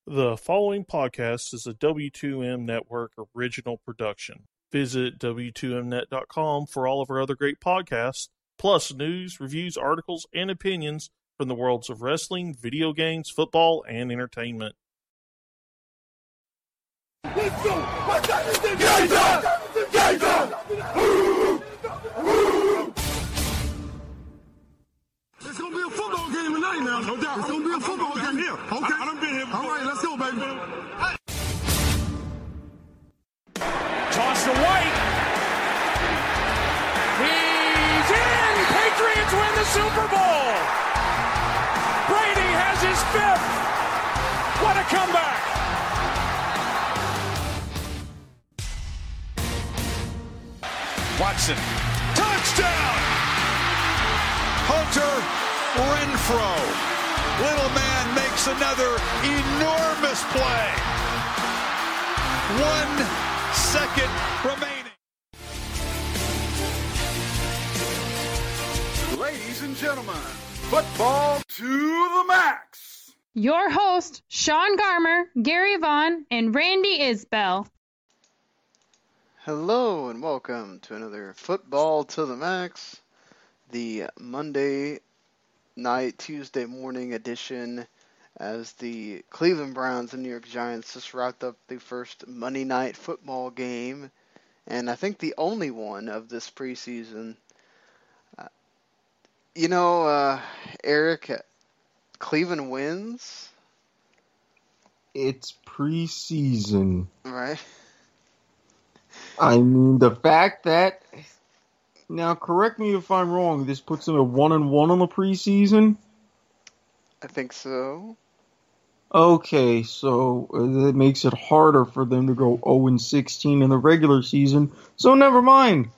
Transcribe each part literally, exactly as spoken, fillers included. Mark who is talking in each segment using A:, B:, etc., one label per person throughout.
A: The following podcast is a W two M Network original production. Visit W two M net dot com for all of our other great podcasts, plus news, reviews, articles, and opinions from the worlds of wrestling, video games, football, and entertainment.
B: Let's go! What's that? Gator! Gator! It's gonna be a football game tonight now. No doubt. It's gonna be a football game here. Okay. I, I done been here before. All right, let's go, baby. Hey.
C: Toss to White. He's in. Patriots win the Super Bowl. Brady has his fifth. What a comeback. Watson. Touchdown. Hunter Renfrow. Little man makes another enormous play. One second remaining.
B: Ladies and gentlemen, football to the max.
D: Your host, Sean Garmer, Gary Vaughn, and Randy Isbell.
E: Hello and welcome to another Football to the Max, the Monday night, Tuesday morning edition, as the Cleveland Browns and New York Giants just wrapped up the first Monday night football game, and I think the only one of this preseason. Uh, you know, uh, Eric, Cleveland wins.
F: It's preseason.
E: Right.
F: I mean, the fact that, now correct me if I'm wrong, this puts them at one and one on the preseason?
E: I think so.
F: Okay, so that makes it harder for them to go oh and sixteen in the regular season, so never mind.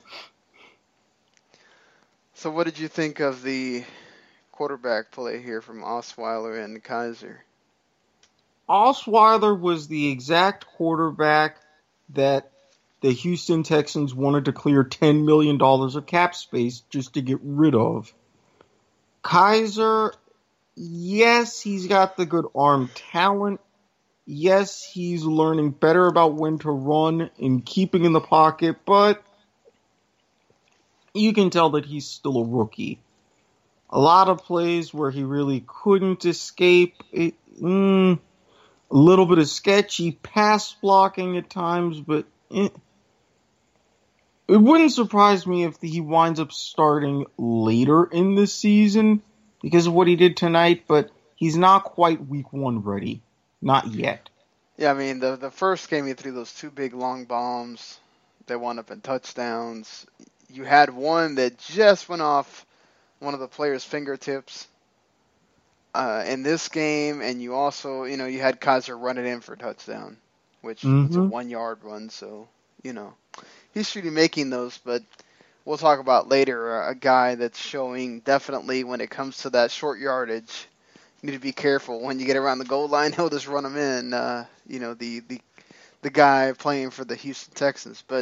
E: So what did you think of the quarterback play here from Osweiler and Kaiser?
F: Osweiler was the exact quarterback that the Houston Texans wanted to clear ten million dollars of cap space just to get rid of. Kaiser, yes, he's got the good arm talent. Yes, he's learning better about when to run and keeping in the pocket, but you can tell that he's still a rookie. A lot of plays where he really couldn't escape. It, mm, a little bit of sketchy pass blocking at times, but it, it wouldn't surprise me if he winds up starting later in the season because of what he did tonight, but he's not quite week one ready. Not yet.
E: Yeah, I mean, the the first game he threw those two big long bombs that wound up in touchdowns. You had one that just went off one of the players' fingertips uh, in this game, and you also, you know, you had Kaiser run it in for a touchdown, which mm-hmm. was a one-yard run, so, you know. He's should be making those, but we'll talk about later a guy that's showing definitely when it comes to that short yardage. You need to be careful. When you get around the goal line, he'll just run them in, uh, you know, the, the the guy playing for the Houston Texans. But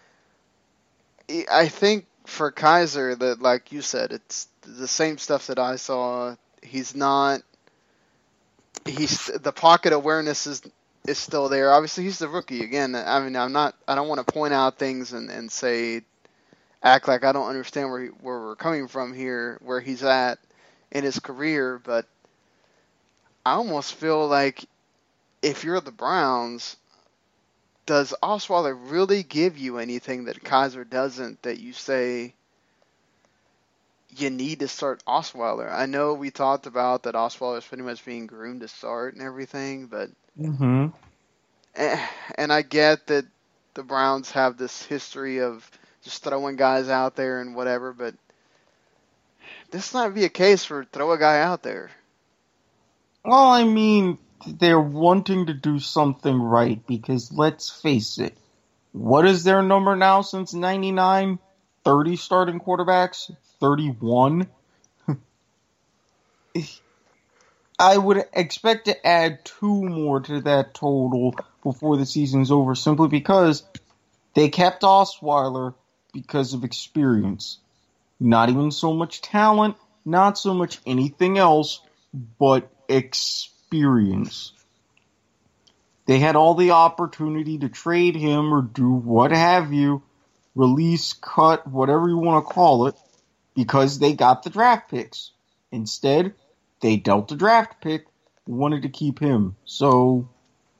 E: I think for Kaiser, that like you said, it's the same stuff that I saw. He's not – he's the pocket awareness is – is still there. Obviously, he's the rookie again. I mean, I'm not. I don't want to point out things and, and say, act like I don't understand where he, where we're coming from here, where he's at in his career. But I almost feel like if you're the Browns, does Osweiler really give you anything that Kaiser doesn't? That you say you need to start Osweiler. I know we talked about that Osweiler is pretty much being groomed to start and everything, but.
F: Mm-hmm.
E: And I get that the Browns have this history of just throwing guys out there and whatever, but this might be a case for throw a guy out there.
F: Well, I mean, they're wanting to do something right because let's face it, what is their number now since ninety-nine? thirty starting quarterbacks? thirty-one? I would expect to add two more to that total before the season's over, simply because they kept Osweiler because of experience. Not even so much talent, not so much anything else, but experience. They had all the opportunity to trade him or do what have you, release, cut, whatever you want to call it, because they got the draft picks. Instead, they dealt the draft pick, wanted to keep him. So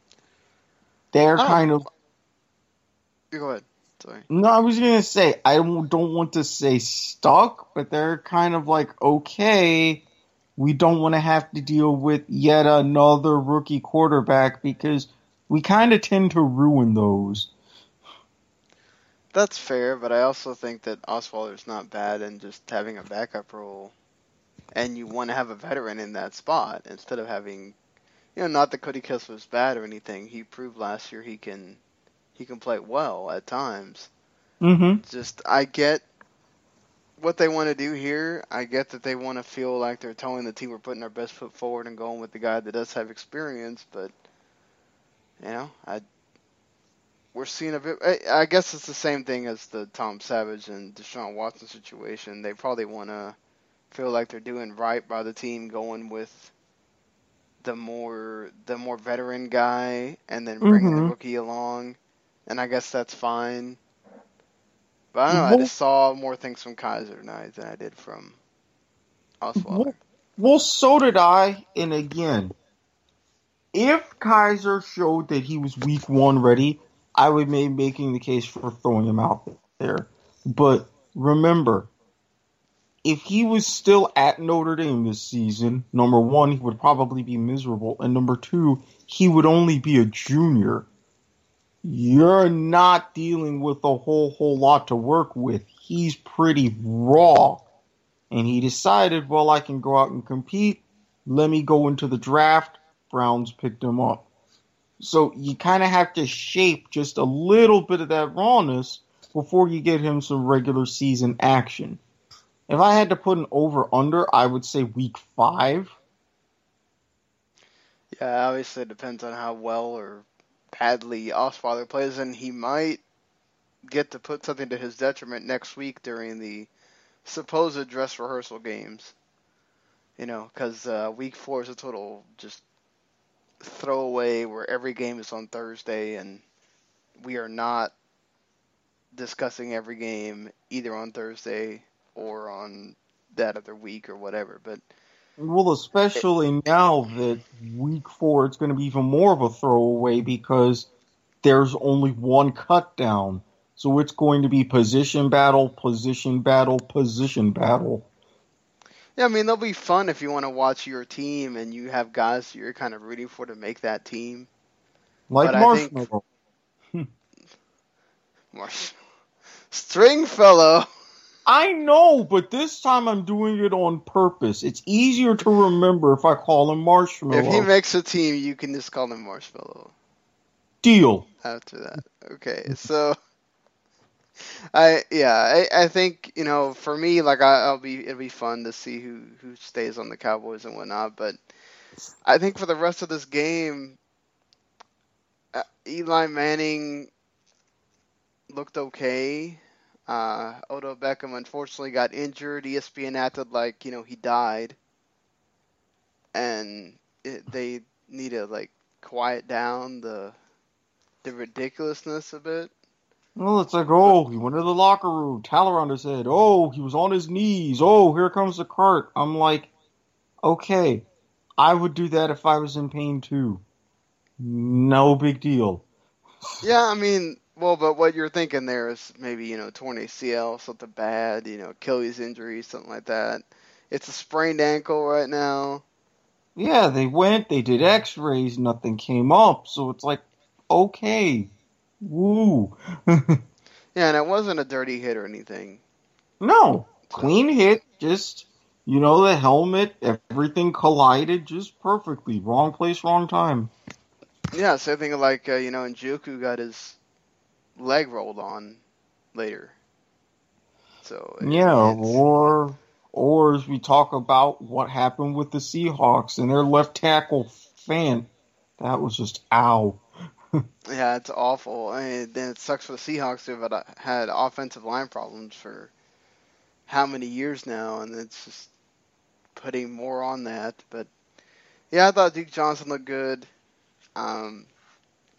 F: they're
E: Oh.
F: kind of...
E: You go ahead. Sorry.
F: No, I was going to say, I don't don't want to say stuck, but they're kind of like, okay, we don't want to have to deal with yet another rookie quarterback because we kind of tend to ruin those.
E: That's fair, but I also think that Osweiler's not bad in just having a backup role. And you want to have a veteran in that spot instead of having, you know, not that Cody Kessler was bad or anything. He proved last year he can he can play well at times.
F: Mm-hmm.
E: Just, I get what they want to do here. I get that they want to feel like they're telling the team we're putting our best foot forward and going with the guy that does have experience, but, you know, I we're seeing a bit. I, I guess it's the same thing as the Tom Savage and Deshaun Watson situation. They probably want to feel like they're doing right by the team, going with the more the more veteran guy and then bringing
F: Mm-hmm.
E: the rookie along, and I guess that's fine. But I don't know. I
F: Well,
E: just saw more things from Kaiser tonight than I did from Osweiler.
F: well, well, so did I. And again, if Kaiser showed that he was week one ready, I would be making the case for throwing him out there. But remember, if he was still at Notre Dame this season, number one, he would probably be miserable. And number two, he would only be a junior. You're not dealing with a whole, whole lot to work with. He's pretty raw. And he decided, well, I can go out and compete. Let me go into the draft. Browns picked him up. So you kind of have to shape just a little bit of that rawness before you get him some regular season action. If I had to put an over-under, I would say week five.
E: Yeah, obviously it depends on how well or badly Osweiler plays, and he might get to put something to his detriment next week during the supposed dress rehearsal games. You know, because uh, week four is a total just throwaway where every game is on Thursday, and we are not discussing every game either on Thursday or on that other week or whatever. But
F: Well, especially now that week four, it's going to be even more of a throwaway because there's only one cut down. So it's going to be position battle, position battle, position battle.
E: yeah, I mean, they'll be fun if you want to watch your team and you have guys you're kind of rooting for to make that team.
F: Like
E: But I think-
F: Marshmallow.
E: Marsh- Stringfellow.
F: I know, but this time I'm doing it on purpose. It's easier to remember if I call him Marshmallow.
E: If he makes a team, you can just call him Marshmallow
F: Deal.
E: after that. Okay, so I yeah, I, I think, you know, for me, like I, I'll be it'll be fun to see who who stays on the Cowboys and whatnot. But I think for the rest of this game, uh, Eli Manning looked okay. Uh, Odell Beckham unfortunately got injured. E S P N acted like, you know, he died, and it, they need to like quiet down the the ridiculousness a bit.
F: Well, it's like, oh, he went to the locker room. Talleyrand said, oh, he was on his knees. Oh, here comes the cart. I'm like, okay, I would do that if I was in pain too. No big deal.
E: Yeah, I mean, well, but what you're thinking there is maybe, you know, torn A C L, something bad, you know, Achilles injury, something like that. It's a sprained ankle right now.
F: Yeah, they went, they did x-rays, nothing came up. So it's like, okay, woo.
E: Yeah, and it wasn't a dirty hit or anything.
F: No, clean hit, just, you know, the helmet, everything collided just perfectly. Wrong place, wrong time.
E: Yeah, same thing like, uh, you know, Njoku got his leg rolled on later. So
F: Yeah,
E: it's-
F: or or as we talk about what happened with the Seahawks and their left tackle Fant, that was just ow.
E: yeah, it's awful. I mean, then it sucks for the Seahawks who have had offensive line problems for how many years now, and it's just putting more on that. But yeah, I thought Duke Johnson looked good. Um,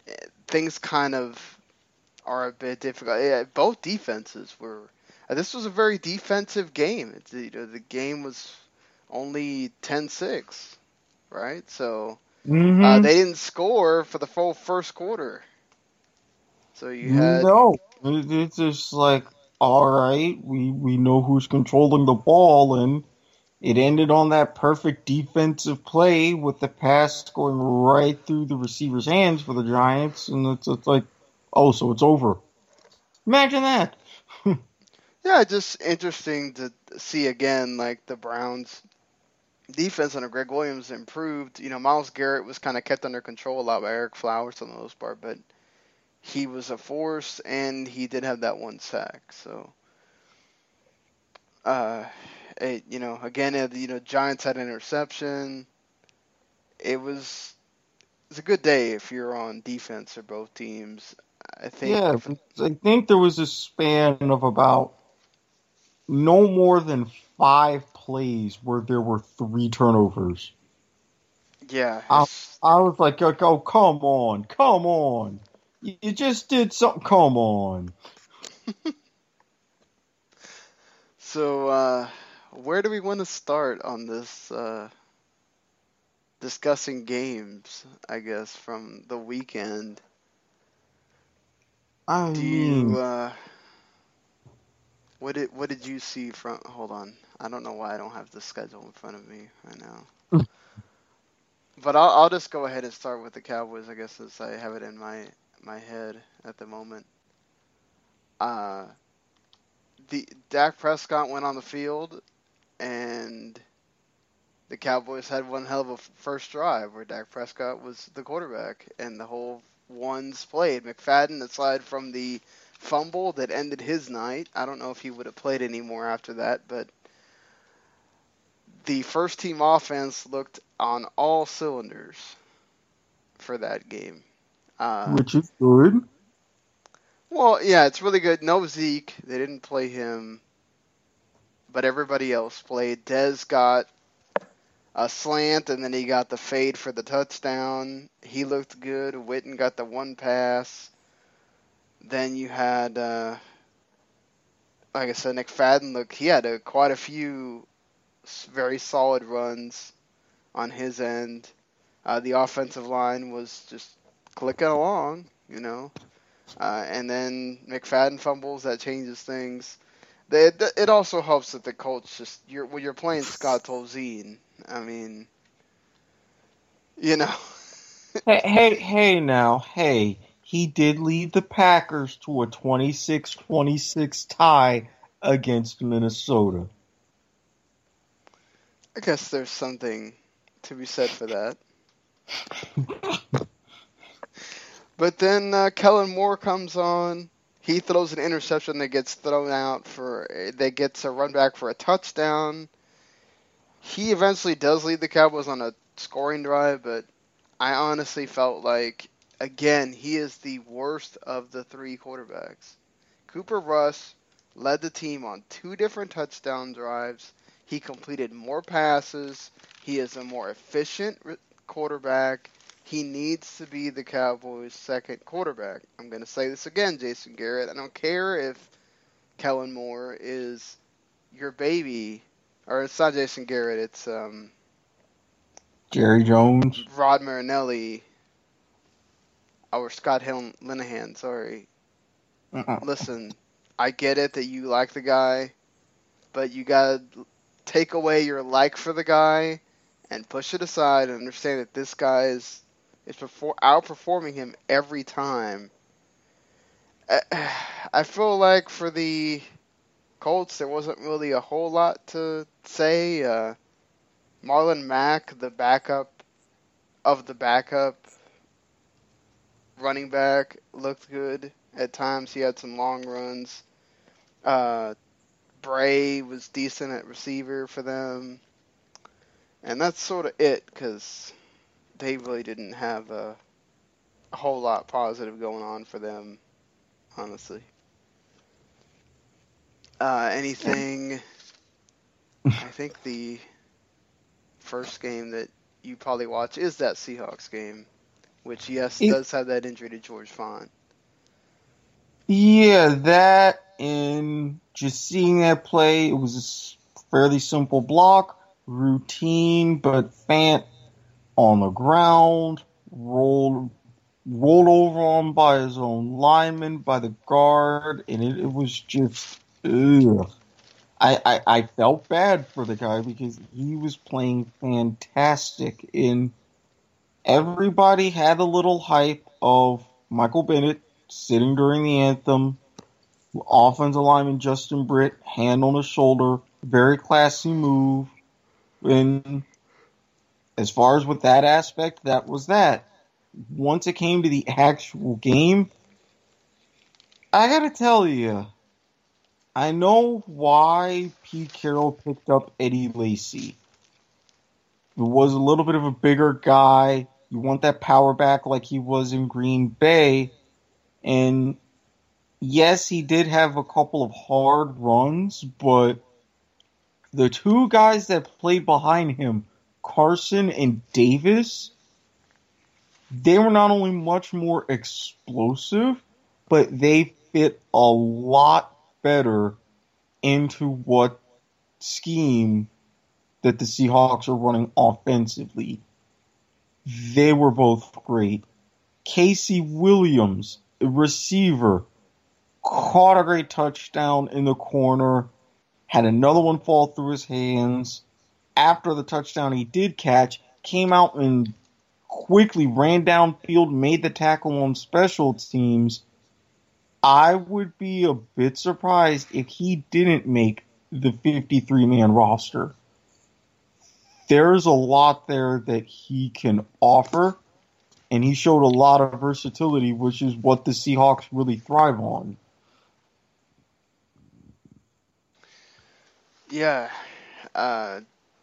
E: things kind of are a bit difficult. Yeah, both defenses were. Uh, this was a very defensive game. It's, you know, the game was only ten six, right? So
F: Mm-hmm.
E: uh, they didn't score for the full first quarter. So you had
F: no. It, it's just like, all right, we we know who's controlling the ball, and it ended on that perfect defensive play with the pass going right through the receiver's hands for the Giants, and it's, it's like, oh, so it's over. Imagine that.
E: yeah, just interesting to see again, like the Browns defense under Greg Williams improved. You know, Myles Garrett was kind of kept under control a lot by Eric Flowers for the most part, but he was a force, and he did have that one sack. So, uh, it, you know, again, it, you know, Giants had an interception. It was it was a good day if you're on defense or both teams. I think.
F: Yeah, I think there was a span of about no more than five plays where there were three turnovers.
E: Yeah.
F: I, I was like, oh, oh, come on, come on. You, you just did something, come on.
E: So, uh, where do we want to start on this uh, discussing games, I guess, from the weekend?
F: I
E: do
F: mean,
E: you, uh, what did, what did you see from, hold on, I don't know why I don't have the schedule in front of me right now. But I'll, I'll just go ahead and start with the Cowboys, I guess, as I have it in my, my head at the moment. Uh, the Dak Prescott went on the field, and the Cowboys had one hell of a first drive where Dak Prescott was the quarterback, and the whole ones played. McFadden, aside from the fumble that ended his night, I don't know if he would have played anymore after that, but the first team offense looked on all cylinders for that game. Uh,
F: which is good.
E: Well, yeah, it's really good. No Zeke. They didn't play him. But everybody else played. Dez got a slant, and then he got the fade for the touchdown. He looked good. Witten got the one pass. Then you had, uh, like I said, McFadden. Look, he had a, quite a few very solid runs on his end. Uh, the offensive line was just clicking along, you know. Uh, and then McFadden fumbles, that changes things. They, it also helps that the Colts just you're when you're playing Scott Tolzien. I mean, you know.
F: hey, hey, hey, now, hey, he did lead the Packers to a twenty-six twenty-six tie against Minnesota.
E: I guess there's something to be said for that. But then uh, Kellen Moore comes on. He throws an interception that gets thrown out for that gets a run back for a touchdown. He eventually does lead the Cowboys on a scoring drive, but I honestly felt like, again, he is the worst of the three quarterbacks. Cooper Rush led the team on two different touchdown drives. He completed more passes. He is a more efficient quarterback. He needs to be the Cowboys' second quarterback. I'm going to say this again, Jason Garrett. I don't care if Kellen Moore is your baby, or it's not Jason Garrett, it's um,
F: Jerry Jones,
E: Rod Marinelli, or Scott Hill- Linehan, sorry.
F: uh-uh.
E: Listen, I get it that you like the guy, but you got to take away your like for the guy and push it aside and understand that this guy is is perfor- outperforming him every time. I feel like for the Colts, there wasn't really a whole lot to say. Uh, Marlon Mack, the backup of the backup running back, looked good. At times, he had some long runs. Uh, Bray was decent at receiver for them. And that's sort of it, because they really didn't have a, a whole lot positive going on for them, honestly. Uh, anything, I think the first game that you probably watch is that Seahawks game which, yes,
F: It,
E: does have that injury to George Font.
F: yeah, that and just seeing that play, it was a fairly simple block, routine, but Fant on the ground, rolled rolled over on by his own lineman, by the guard, and it, it was just, ugh. I, I, I felt bad for the guy because he was playing fantastic, and everybody had a little hype of Michael Bennett sitting during the anthem, offensive lineman Justin Britt, hand on his shoulder, very classy move, and as far as with that aspect, that was that. Once it came to the actual game, I gotta tell you, I know why Pete Carroll picked up Eddie Lacy. He was a little bit of a bigger guy. You want that power back like he was in Green Bay. And yes, he did have a couple of hard runs, but the two guys that played behind him, Carson and Davis, they were not only much more explosive, but they fit a lot better into what scheme that the Seahawks are running offensively. They were both great. Casey Williams, a receiver, caught a great touchdown in the corner, had another one fall through his hands. After the touchdown he did catch, came out and quickly ran downfield, made the tackle on special teams. I would be a bit surprised if he didn't make the fifty-three man roster. There's a lot there that he can offer, and he showed a lot of versatility, which is what the Seahawks really thrive on.
E: Yeah. Uh,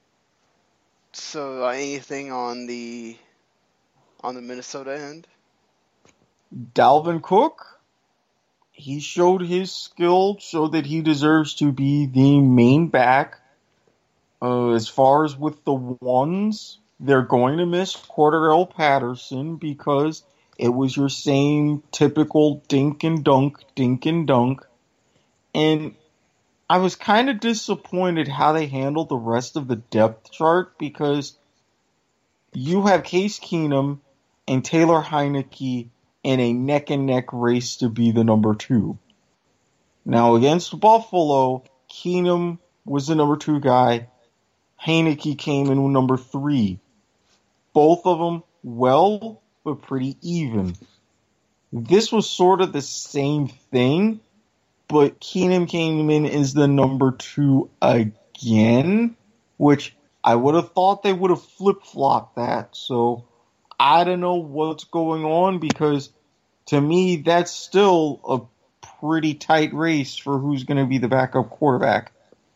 E: so uh, anything on the on the Minnesota end?
F: Dalvin Cook, he showed his skill, showed that he deserves to be the main back. Uh, as far as with the ones, they're going to miss Cordell Patterson because it was your same typical dink and dunk, dink and dunk. And I was kind of disappointed how they handled the rest of the depth chart because you have Case Keenum and Taylor Heineke in a neck-and-neck race to be the number two. Now, against Buffalo, Keenum was the number two guy. Heineke came in number three. Both of them well, but pretty even. This was sort of the same thing, but Keenum came in as the number two again, which I would have thought they would have flip-flopped that. So I don't know what's going on because to me that's still a pretty tight race for who's going to be the backup quarterback.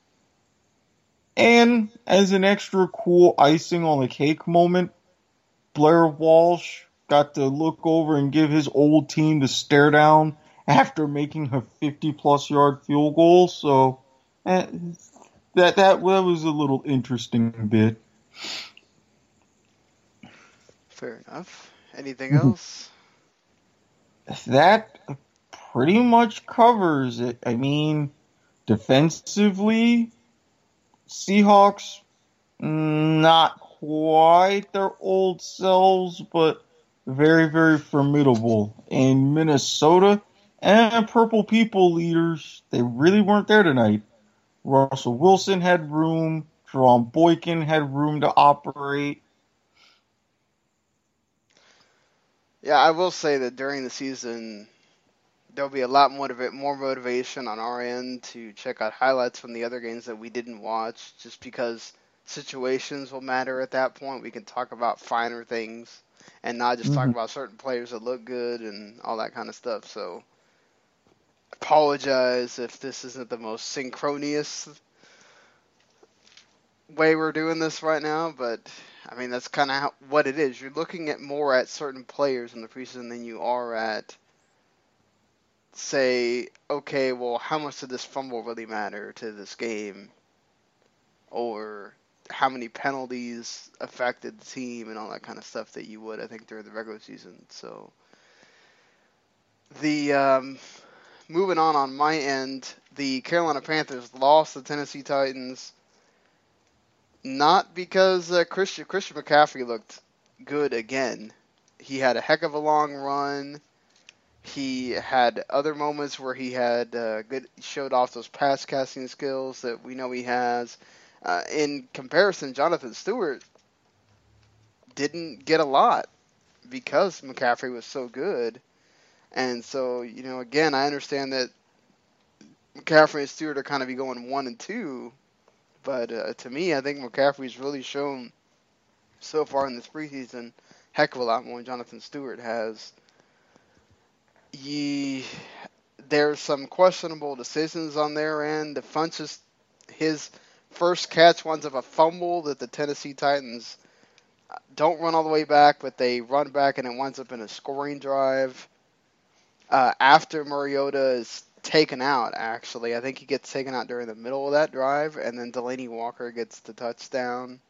F: And as an extra cool icing on the cake moment, Blair Walsh got to look over and give his old team the stare down after making a fifty-plus yard field goal. So eh, that, that that was a little interesting bit.
E: Fair enough. Anything else?
F: That pretty much covers it. I mean, defensively, Seahawks, not quite their old selves, but very, very formidable. And Minnesota and Purple People leaders, they really weren't there tonight. Russell Wilson had room. Jerome Boykin had room to operate.
E: Yeah, I will say that during the season, there'll be a lot more, motiva- more motivation on our end to check out highlights from the other games that we didn't watch, just because situations will matter at that point. We can talk about finer things and not just
F: Mm-hmm.
E: talk about certain players that look good and all that kind of stuff. So, apologize if this isn't the most synchronous way we're doing this right now, but I mean, that's kind of what it is. You're looking at more at certain players in the preseason than you are at, say, okay, well, how much did this fumble really matter to this game? Or how many penalties affected the team and all that kind of stuff that you would, I think, during the regular season. So the um, moving on on my end, the Carolina Panthers lost the Tennessee Titans, not because uh, Christian Christian McCaffrey looked good again. He had a heck of a long run. He had other moments where he had uh, good showed off those pass casting skills that we know he has. Uh, in comparison, Jonathan Stewart didn't get a lot because McCaffrey was so good. And so, you know, again, I understand that McCaffrey and Stewart are kind of be going one and two. But uh, to me, I think McCaffrey's really shown so far in this preseason heck of a lot more than Jonathan Stewart has. Ye, there's some questionable decisions on their end. The Funchess, his first catch winds up a fumble that the Tennessee Titans don't run all the way back, but they run back and it winds up in a scoring drive. Uh, after Mariota is taken out, actually, I think he gets taken out during the middle of that drive, and then Delaney Walker gets the touchdown.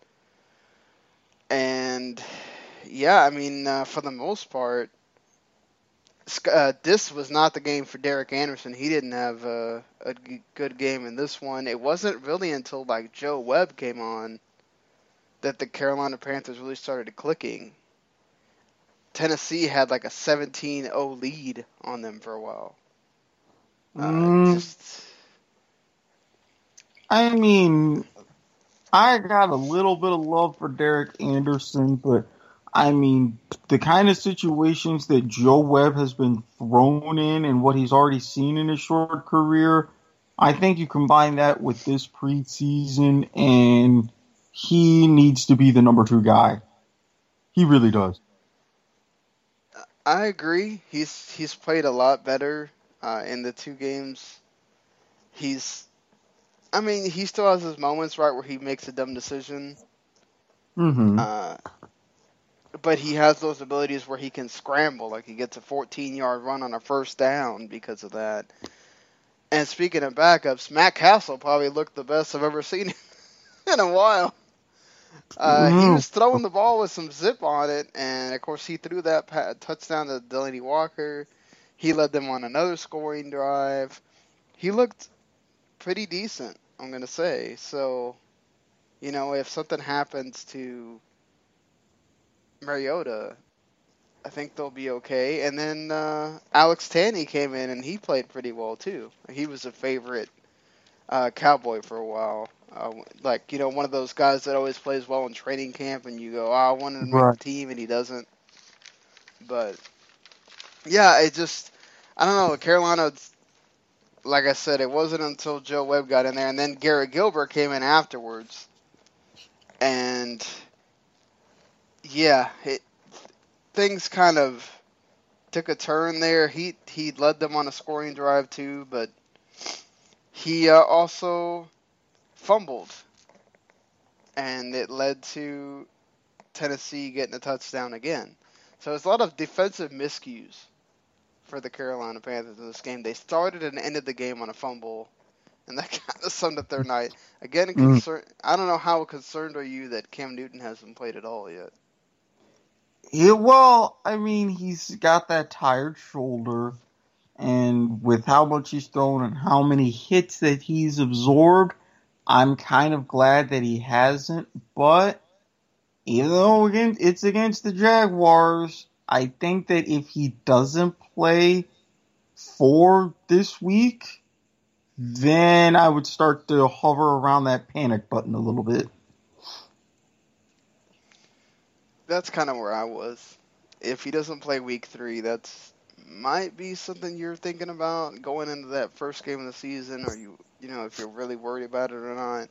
E: And yeah, I mean, uh, for the most part, uh, this was not the game for Derek Anderson. He didn't have uh, a g- good game in this one. It wasn't really until like Joe Webb came on that the Carolina Panthers really started clicking. Tennessee had like a seventeen oh lead on them for a while. Uh,
F: Mm,
E: just,
F: I mean, I got a little bit of love for Derek Anderson, but I mean, the kind of situations that Joe Webb has been thrown in and what he's already seen in his short career, I think you combine that with this preseason, and he needs to be the number two guy. He really does.
E: I agree. He's he's played a lot better uh, in the two games. He's, I mean, he still has his moments, right, where he makes a dumb decision.
F: Mm-hmm.
E: Uh, but he has those abilities where he can scramble, like he gets a fourteen-yard run on a first down because of that. And speaking of backups, Matt Castle probably looked the best I've ever seen in a while. Uh, he
F: Mm.
E: was throwing the ball with some zip on it, and of course he threw that pa- touchdown to Delaney Walker. He led them on another scoring drive. He looked pretty decent, I'm going to say. So, you know, if something happens to Mariota, I think they'll be okay. And then uh, Alex Tanney came in, and he played pretty well, too. He was a favorite uh, Cowboy for a while. Uh, like, you know, one of those guys that always plays well in training camp, and you go, oh, I wanted to make
F: Right.
E: the team, and he doesn't. But, yeah, it just, I don't know, Carolina, like I said, it wasn't until Joe Webb got in there, and then Garrett Gilbert came in afterwards. And, yeah, it, things kind of took a turn there. He, he led them on a scoring drive, too, but he uh, also fumbled, and it led to Tennessee getting a touchdown again. So it's a lot of defensive miscues for the Carolina Panthers in this game. They started and ended the game on a fumble, and that kind of summed up their night. Again,
F: Mm.
E: concern, I don't know how concerned are you that Cam Newton hasn't played at all yet.
F: Yeah, well, I mean, he's got that tired shoulder, and with how much he's thrown and how many hits that he's absorbed, I'm kind of glad that he hasn't. But even though again it's against the Jaguars, I think that if he doesn't play for this week, then I would start to hover around that panic button a little bit.
E: That's kind of where I was. If he doesn't play week three, that's might be something you're thinking about going into that first game of the season, or you, you know, if you're really worried about it or not.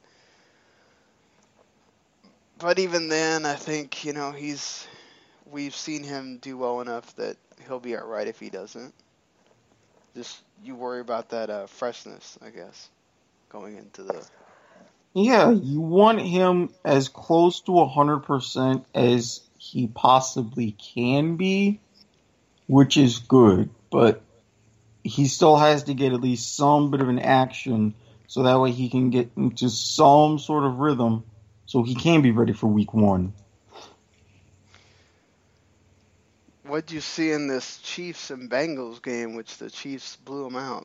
E: But even then, I think, you know, he's, we've seen him do well enough that he'll be all right if he doesn't. Just, you worry about that uh, freshness, I guess, going into the...
F: Yeah, you want him as close to one hundred percent as he possibly can be, which is good, but he still has to get at least some bit of an action so that way he can get into some sort of rhythm so he can be ready for week one.
E: What'd you see in this Chiefs and Bengals game, which the Chiefs blew them out?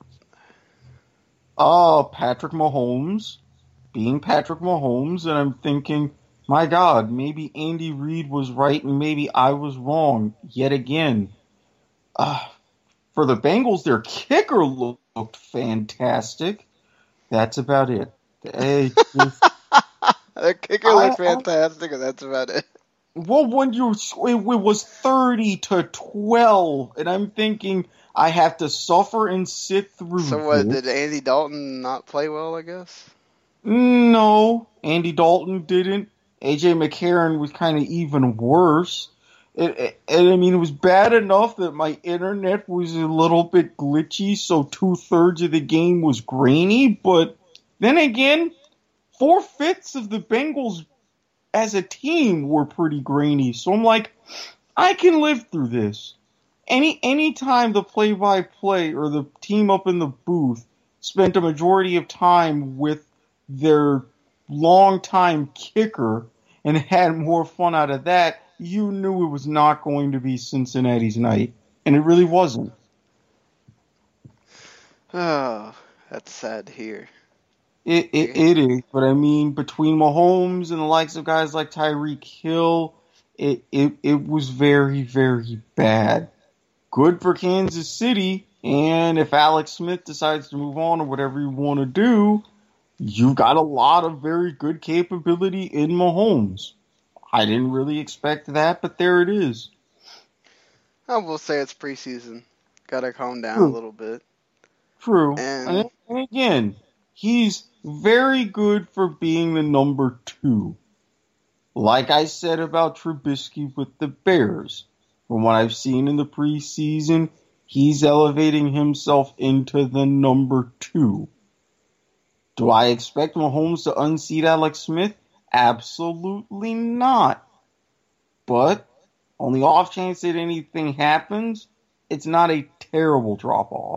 F: Oh, Patrick Mahomes being Patrick Mahomes, and I'm thinking, my God, maybe Andy Reid was right and maybe I was wrong yet again. Uh, for the Bengals, their kicker looked fantastic. That's about it. Hey,
E: their kicker
F: I,
E: looked fantastic, and that's about it.
F: Well, when you it was thirty to twelve, and I'm thinking I have to suffer and sit through.
E: So what?
F: this.
E: Did Andy Dalton not play well? I guess.
F: No, Andy Dalton didn't. A J McCarron was kind of even worse. It, it, and I mean, it was bad enough that my internet was a little bit glitchy, so two thirds of the game was grainy. But then again, four fifths of the Bengals as a team were pretty grainy. So I'm like, I can live through this. Any any time the play-by-play or the team up in the booth spent a majority of time with their longtime kicker and had more fun out of that, you knew it was not going to be Cincinnati's night. And it really wasn't.
E: Oh, that's sad to hear.
F: It, it it is, but I mean, between Mahomes and the likes of guys like Tyreek Hill, it, it, it was very, very bad. Good for Kansas City, and if Alex Smith decides to move on or whatever you want to do, you've got a lot of very good capability in Mahomes. I didn't really expect that, but there it is.
E: I will say it's preseason. Gotta calm down
F: True.
E: a little bit.
F: True.
E: And,
F: and, and again, he's very good for being the number two. Like I said about Trubisky with the Bears, from what I've seen in the preseason, he's elevating himself into the number two. Do I expect Mahomes to unseat Alex Smith? Absolutely not. But on the off chance that anything happens, it's not a terrible drop-off.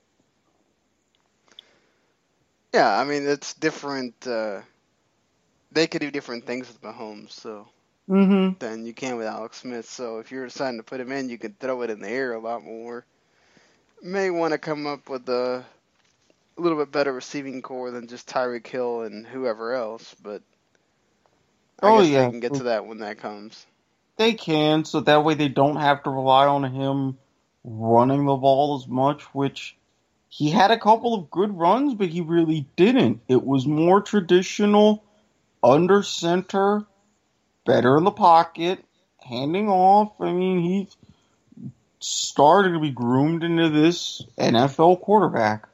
E: Yeah, I mean, it's different. Uh, they could do different things with Mahomes, so
F: Mm-hmm.
E: than you can with Alex Smith. So if you're deciding to put him in, you can throw it in the air a lot more. May want to come up with a, a little bit better receiving core than just Tyreek Hill and whoever else, but I
F: Oh,
E: guess
F: yeah.
E: they can get to that when that comes.
F: They can, so that way they don't have to rely on him running the ball as much, which he had a couple of good runs, but he really didn't. It was more traditional, under center, better in the pocket, handing off. I mean, he started to be groomed into this N F L quarterback.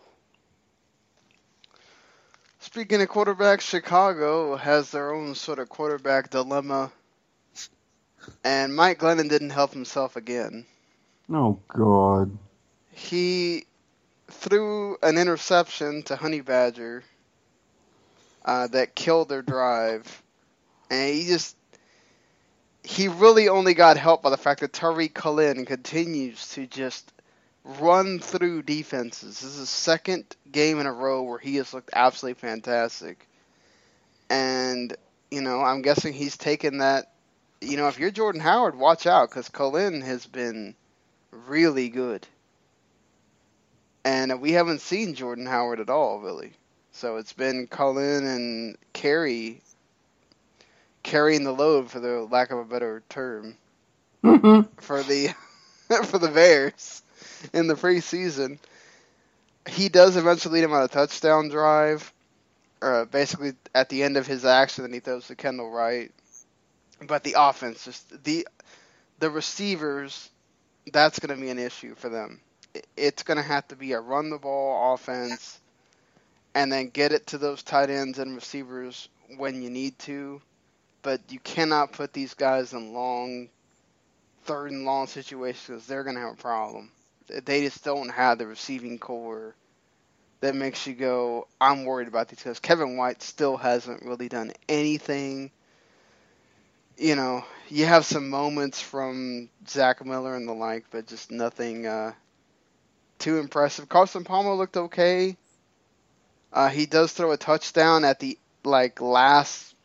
E: Speaking of quarterbacks, Chicago has their own sort of quarterback dilemma, and Mike Glennon didn't help himself again.
F: Oh, God.
E: He threw an interception to Honey Badger uh, that killed their drive, and he just he really only got helped by the fact that Tariq Cohen continues to just run through defenses. This is his second game in a row where he has looked absolutely fantastic. And, you know, I'm guessing he's taken that. You know, if you're Jordan Howard, watch out, because Cohen has been really good. And we haven't seen Jordan Howard at all, really. So it's been Cohen and Carey carrying the load, for the lack of a better term, for the for the Bears in the preseason. He does eventually lead him on a touchdown drive, uh, basically at the end of his action, and he throws to Kendall Wright. But the offense, just the the receivers, that's going to be an issue for them. It's going to have to be a run the ball offense, and then get it to those tight ends and receivers when you need to. But you cannot put these guys in long, third and long situations, because they're going to have a problem. They just don't have the receiving core that makes you go, I'm worried about these guys. Kevin White still hasn't really done anything. You know, you have some moments from Zach Miller and the like, but just nothing uh, too impressive. Carson Palmer looked okay. Uh, he does throw a touchdown at the like last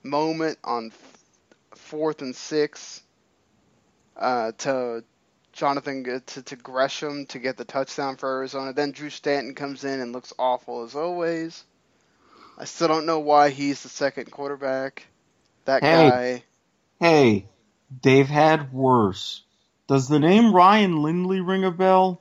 E: moment on fourth and six uh, to Jonathan to, to Gresham to get the touchdown for Arizona. Then Drew Stanton comes in and looks awful as always. I still don't know why he's the second quarterback. That
F: hey,
E: guy.
F: Hey, they've had worse. Does the name Ryan Lindley ring a bell?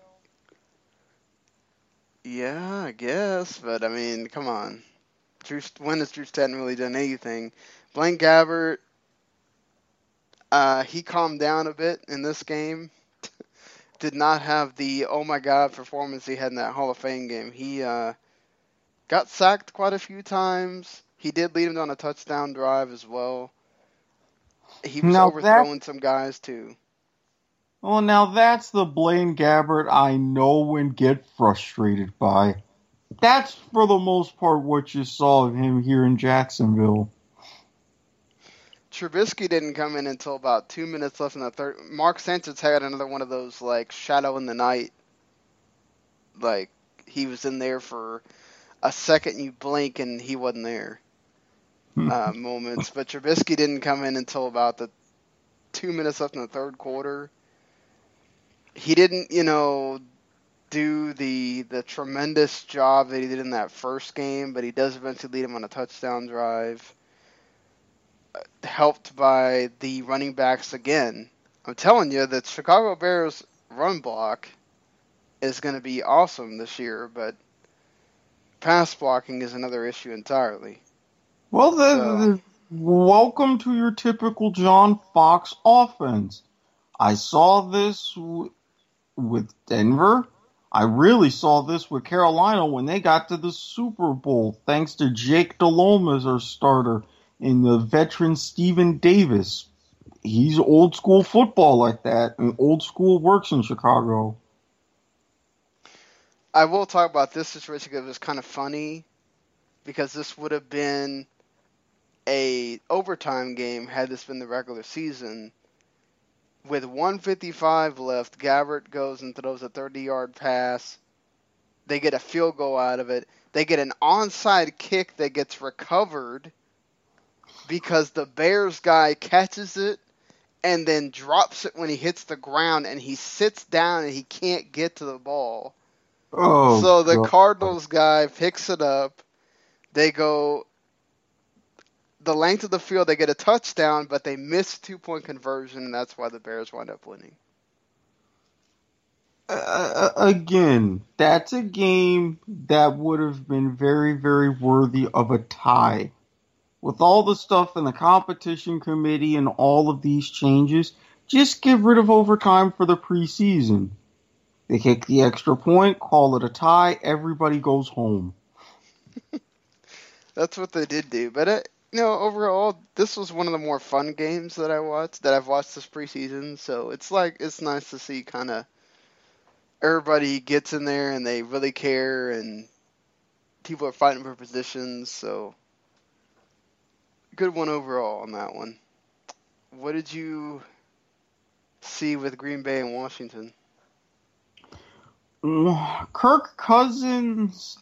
E: Yeah, I guess, but I mean, come on. Drew, when has Drew Stanton really done anything? Blaine Gabbert, uh, he calmed down a bit in this game. Did not have the oh my god performance he had in that Hall of Fame game. He uh, got sacked quite a few times. He did lead him on a touchdown drive as well. He was
F: now
E: overthrowing
F: that,
E: some guys too.
F: Well, now that's the Blaine Gabbert I know and get frustrated by. That's, for the most part, what you saw of him here in Jacksonville.
E: Trubisky didn't come in until about two minutes left in the third. Mark Sanchez had another one of those, like, shadow in the night. Like, he was in there for a second, you blink, and he wasn't there uh, moments. But Trubisky didn't come in until about the two minutes left in the third quarter. He didn't, you know, do the the tremendous job that he did in that first game, but he does eventually lead him on a touchdown drive. Helped by the running backs again. I'm telling you that Chicago Bears run block is going to be awesome this year, but pass blocking is another issue entirely.
F: Well, the,
E: So,
F: the, welcome to your typical John Fox offense. I saw this w- with Denver. I really saw this with Carolina when they got to the Super Bowl, thanks to Jake Delhomme as our starter and the veteran Stephen Davis. He's old school football like that, and old school works in Chicago.
E: I will talk about this situation because it was kind of funny, because this would have been a overtime game had this been the regular season. With one fifty-five left, Gabbert goes and throws a thirty-yard pass. They get a field goal out of it. They get an onside kick that gets recovered because the Bears guy catches it and then drops it when he hits the ground, and he sits down and he can't get to the ball.
F: Oh,
E: so the
F: God.
E: Cardinals guy picks it up. They go the length of the field. They get a touchdown, but they miss two-point conversion, and that's why the Bears wind up winning.
F: Uh, again, that's a game that would have been very, very worthy of a tie. With all the stuff in the competition committee and all of these changes, just get rid of overtime for the preseason. They kick the extra point, call it a tie, everybody goes home.
E: That's what they did do. But, it, you know, overall, this was one of the more fun games that I watched, that I've watched this preseason. So it's like, it's nice to see kind of everybody gets in there and they really care, and people are fighting for positions. So good one overall on that one. What did you see with Green Bay and Washington?
F: Kirk Cousins,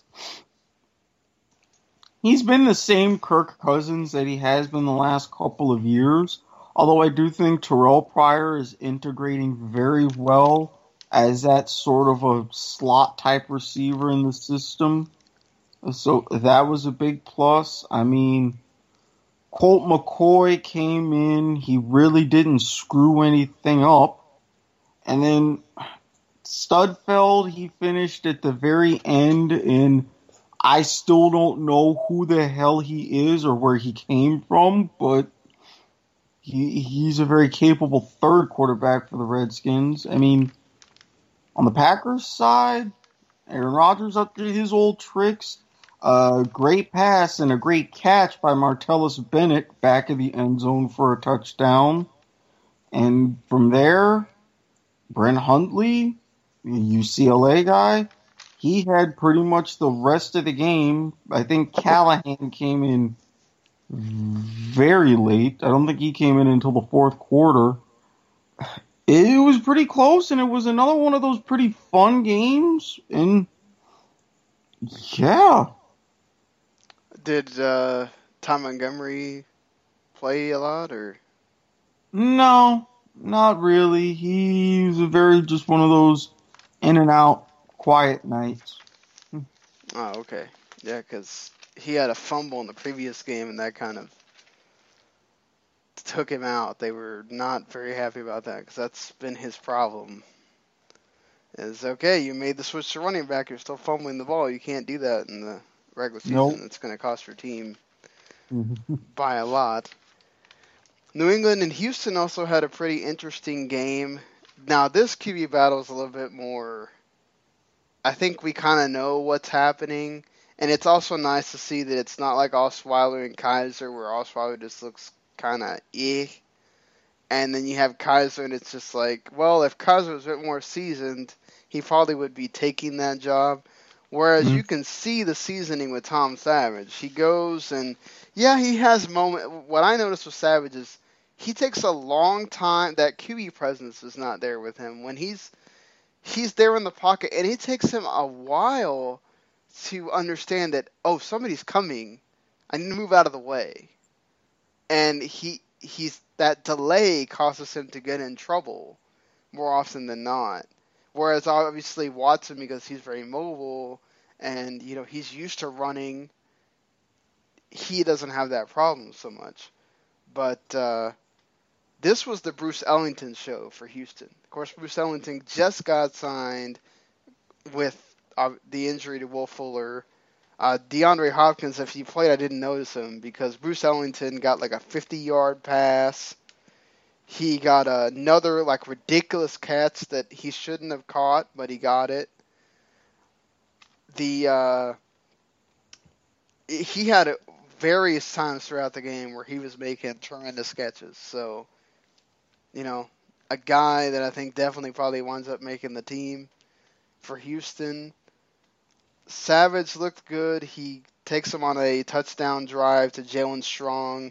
F: he's been the same Kirk Cousins that he has been the last couple of years, although I do think Terrell Pryor is integrating very well as that sort of a slot-type receiver in the system. So that was a big plus. I mean, Colt McCoy came in. He really didn't screw anything up. And then Studfeld, he finished at the very end, and I still don't know who the hell he is or where he came from, but he he's a very capable third quarterback for the Redskins. I mean, on the Packers side, Aaron Rodgers up to his old tricks. A uh, great pass and a great catch by Martellus Bennett back in the end zone for a touchdown. And from there, Brent Hundley, U C L A guy, he had pretty much the rest of the game. I think Callahan came in very late. I don't think he came in until the fourth quarter. It was pretty close, and it was another one of those pretty fun games. And yeah.
E: Did uh, Tom Montgomery play a lot, or?
F: No, not really. He's a very just one of those in and out quiet nights.
E: Oh, okay. Yeah, because he had a fumble in the previous game, and that kind of took him out. They were not very happy about that, because that's been his problem. It's okay, you made the switch to running back, you're still fumbling the ball. You can't do that in the regular season.
F: Nope.
E: It's going to cost your team by a lot. New England and Houston also had a pretty interesting game. Now, this Q B battle is a little bit more... I think we kind of know what's happening, and it's also nice to see that it's not like Osweiler and Kaiser, where Osweiler just looks kind of eh, and then you have Kaiser, and it's just like, well, if Kaiser was a bit more seasoned, he probably would be taking that job. Whereas mm-hmm. you can see the seasoning with Tom Savage. He goes and, yeah, he has moment. What I noticed with Savage is he takes a long time. That Q B presence is not there with him. When he's he's there in the pocket, and it takes him a while to understand that, oh, somebody's coming. I need to move out of the way. And he he's that delay causes him to get in trouble more often than not. Whereas obviously Watson, because he's very mobile and, you know, he's used to running, he doesn't have that problem so much. But uh, this was the Bruce Ellington show for Houston. Of course, Bruce Ellington just got signed with uh, the injury to Will Fuller. Uh, DeAndre Hopkins, if he played, I didn't notice him because Bruce Ellington got like a fifty-yard pass. He got another like ridiculous catch that he shouldn't have caught, but he got it. The uh, he had a, various times throughout the game where he was making tremendous catches. So, you know, a guy that I think definitely probably winds up making the team for Houston. Savage looked good. He takes him on a touchdown drive to Jalen Strong.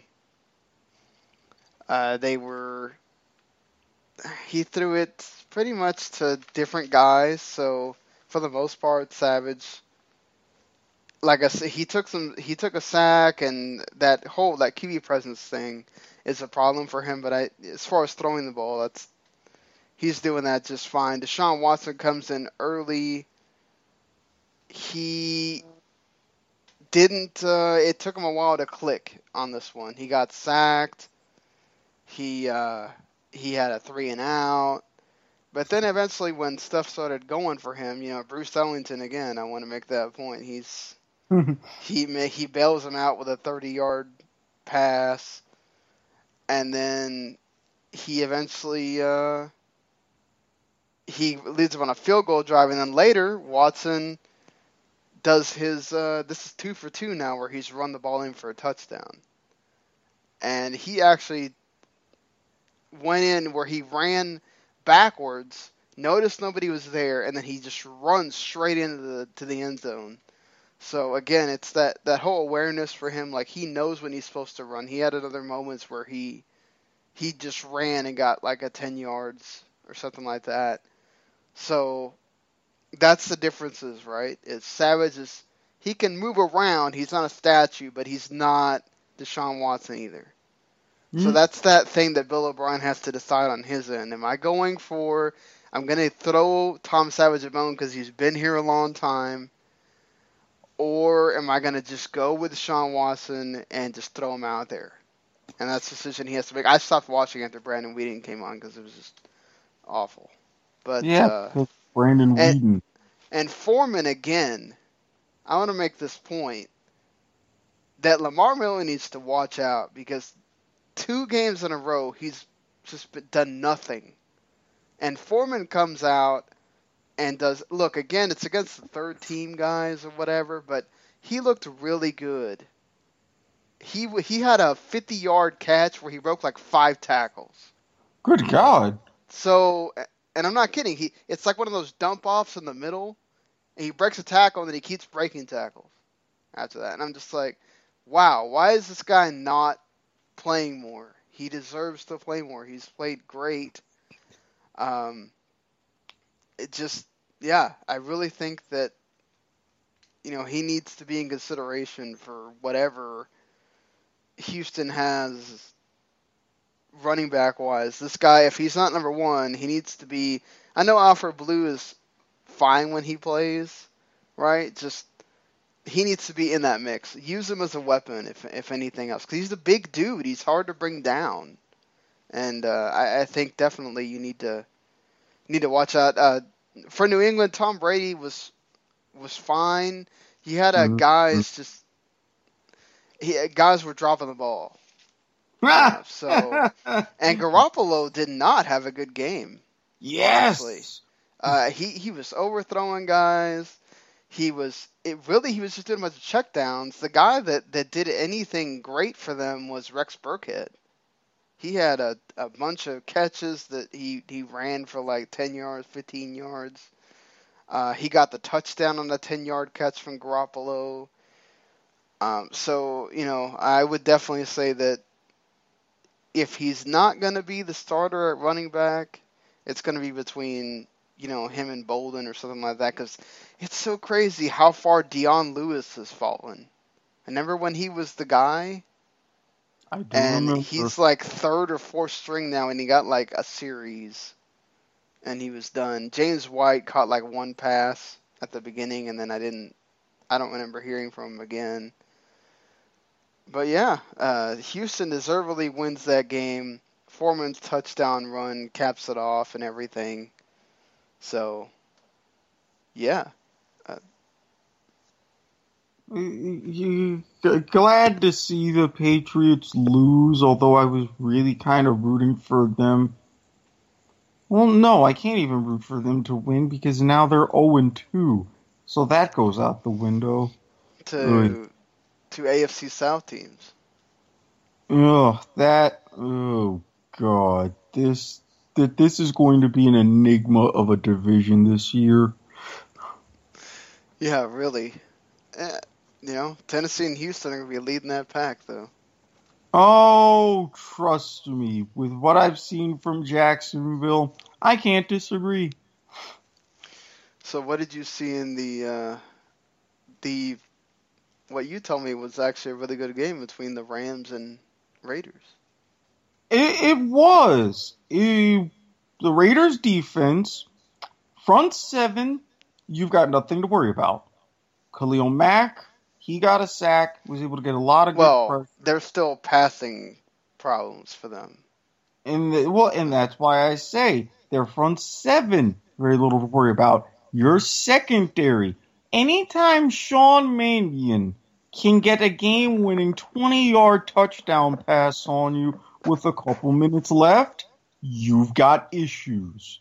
E: Uh, they were... He threw it pretty much to different guys, so for the most part, Savage... Like I said, he took some. He took a sack, and that whole that Q B presence thing is a problem for him. But I, as far as throwing the ball, that's he's doing that just fine. Deshaun Watson comes in early. He didn't. Uh, it took him a while to click on this one. He got sacked. He uh, he had a three and out. But then eventually, when stuff started going for him, you know, Bruce Ellington again. I want to make that point. He's he may, he bails him out with a thirty-yard pass, and then he eventually uh, he leads him on a field goal drive, and then later Watson does his uh, this is two for two now, where he's run the ball in for a touchdown, and he actually went in where he ran backwards, noticed nobody was there, and then he just runs straight into the to the end zone. So again, it's that, that whole awareness for him, like he knows when he's supposed to run. He had other moments where he he just ran and got like a ten yards or something like that. So that's the differences, right? It's Savage is he can move around. He's not a statue, but he's not Deshaun Watson either. Mm-hmm. So that's that thing that Bill O'Brien has to decide on his end. Am I going for I'm going to throw Tom Savage a bone because he's been here a long time? Or am I going to just go with Deshaun Watson and just throw him out there? And that's the decision he has to make. I stopped watching after Brandon Weeden came on because it was just awful. But
F: yeah,
E: uh,
F: Brandon
E: and,
F: Weeden.
E: And Foreman, again, I want to make this point that Lamar Miller needs to watch out because two games in a row he's just been, done nothing. And Foreman comes out and does, look, again, it's against the third team guys or whatever, but he looked really good. He he had a fifty-yard catch where he broke like five tackles.
F: Good God.
E: So, and I'm not kidding, he it's like one of those dump-offs in the middle, and he breaks a tackle, and then he keeps breaking tackles after that. And I'm just like, wow, why is this guy not playing more? He deserves to play more. He's played great. Um... It just, yeah, I really think that, you know, he needs to be in consideration for whatever Houston has running back wise. This guy, if he's not number one, he needs to be. I know Alfred Blue is fine when he plays, right? Just he needs to be in that mix. Use him as a weapon, if if anything else, because he's a big dude. He's hard to bring down, and uh, I, I think definitely you need to need to watch out. Uh, for New England, Tom Brady was was fine. He had a
F: Mhm.
E: guys just he guys were dropping the ball. Uh, so and Garoppolo did not have a good game.
F: yes.
E: honestly. Uh, he he was overthrowing guys. He was it really he was just doing a bunch of checkdowns. The guy that, that did anything great for them was Rex Burkhead. He had a, a bunch of catches that he, he ran for like ten yards, fifteen yards. Uh, he got the touchdown on the ten-yard catch from Garoppolo. Um, so, you know, I would definitely say that if he's not going to be the starter at running back, it's going to be between, you know, him and Bolden or something like that, because it's so crazy how far Dion Lewis has fallen. Remember when he was the guy?
F: I do
E: And
F: remember.
E: he's like third or fourth string now, and he got like a series, and he was done. James White caught like one pass at the beginning, and then I didn't, I don't remember hearing from him again. But yeah, uh, Houston deservedly wins that game. Foreman's touchdown run caps it off and everything. So, yeah.
F: You, you glad to see the Patriots lose, although I was really kind of rooting for them. Well, no, I can't even root for them to win because now they're oh and two. So that goes out the window.
E: To
F: Good.
E: to A F C South teams.
F: Ugh, that, oh god, this, that this is going to be an enigma of a division this year.
E: Yeah, really. Eh, you know, Tennessee and Houston are going to be leading that pack, though.
F: Oh, trust me, with what I've seen from Jacksonville, I can't disagree.
E: So what did you see in the, uh, the, what you told me was actually a really good game between the Rams and Raiders?
F: It, it was. It, the Raiders defense, front seven, you've got nothing to worry about. Khalil Mack, he got a sack, was able to get a lot of good
E: Well,
F: pressure.
E: there's still passing problems for them.
F: And the, well, and that's why I say their front seven, very little to worry about. Your secondary, anytime Sean Mannion can get a game-winning twenty-yard touchdown pass on you with a couple minutes left, you've got issues.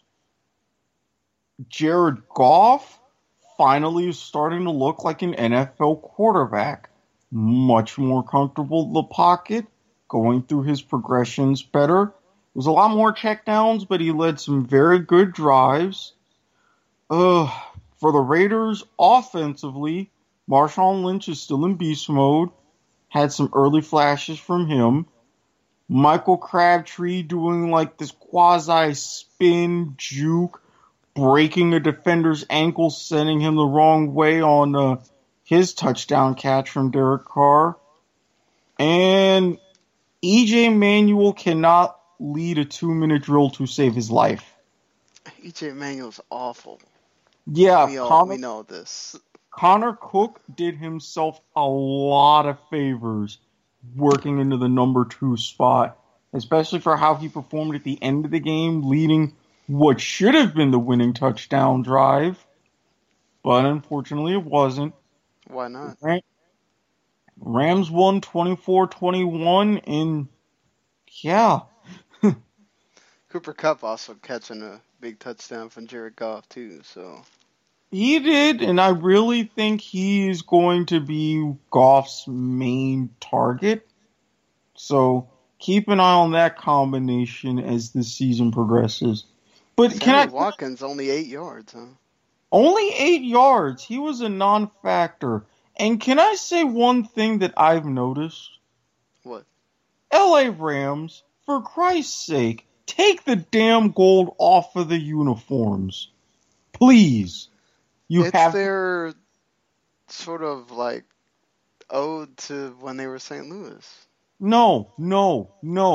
F: Jared Goff finally is starting to look like an N F L quarterback. Much more comfortable in the pocket, going through his progressions better. There was a lot more checkdowns, but he led some very good drives. Uh, for the Raiders, offensively, Marshawn Lynch is still in beast mode. Had some early flashes from him. Michael Crabtree doing like this quasi-spin juke, breaking a defender's ankle, sending him the wrong way on uh, his touchdown catch from Derek Carr. And E J Manuel cannot lead a two-minute drill to save his life.
E: E J Manuel's awful.
F: Yeah,
E: We all
F: Connor,
E: we know this.
F: Connor Cook did himself a lot of favors working into the number two spot, especially for how he performed at the end of the game, leading what should have been the winning touchdown drive. But unfortunately, it wasn't.
E: Why not?
F: Right? Rams won twenty-four twenty-one, and yeah.
E: Cooper Kupp also catching a big touchdown from Jared Goff too. So
F: He did, and I really think he is going to be Goff's main target. So keep an eye on that combination as the season progresses. But
E: Sammy
F: can I
E: Watkins only eight yards, huh?
F: only eight yards? He was a non-factor. And can I say one thing that I've noticed?
E: What?
F: L A Rams, for Christ's sake, take the damn gold off of the uniforms, please. You
E: it's
F: have
E: their sort of like ode to when they were Saint Louis.
F: no, no, no.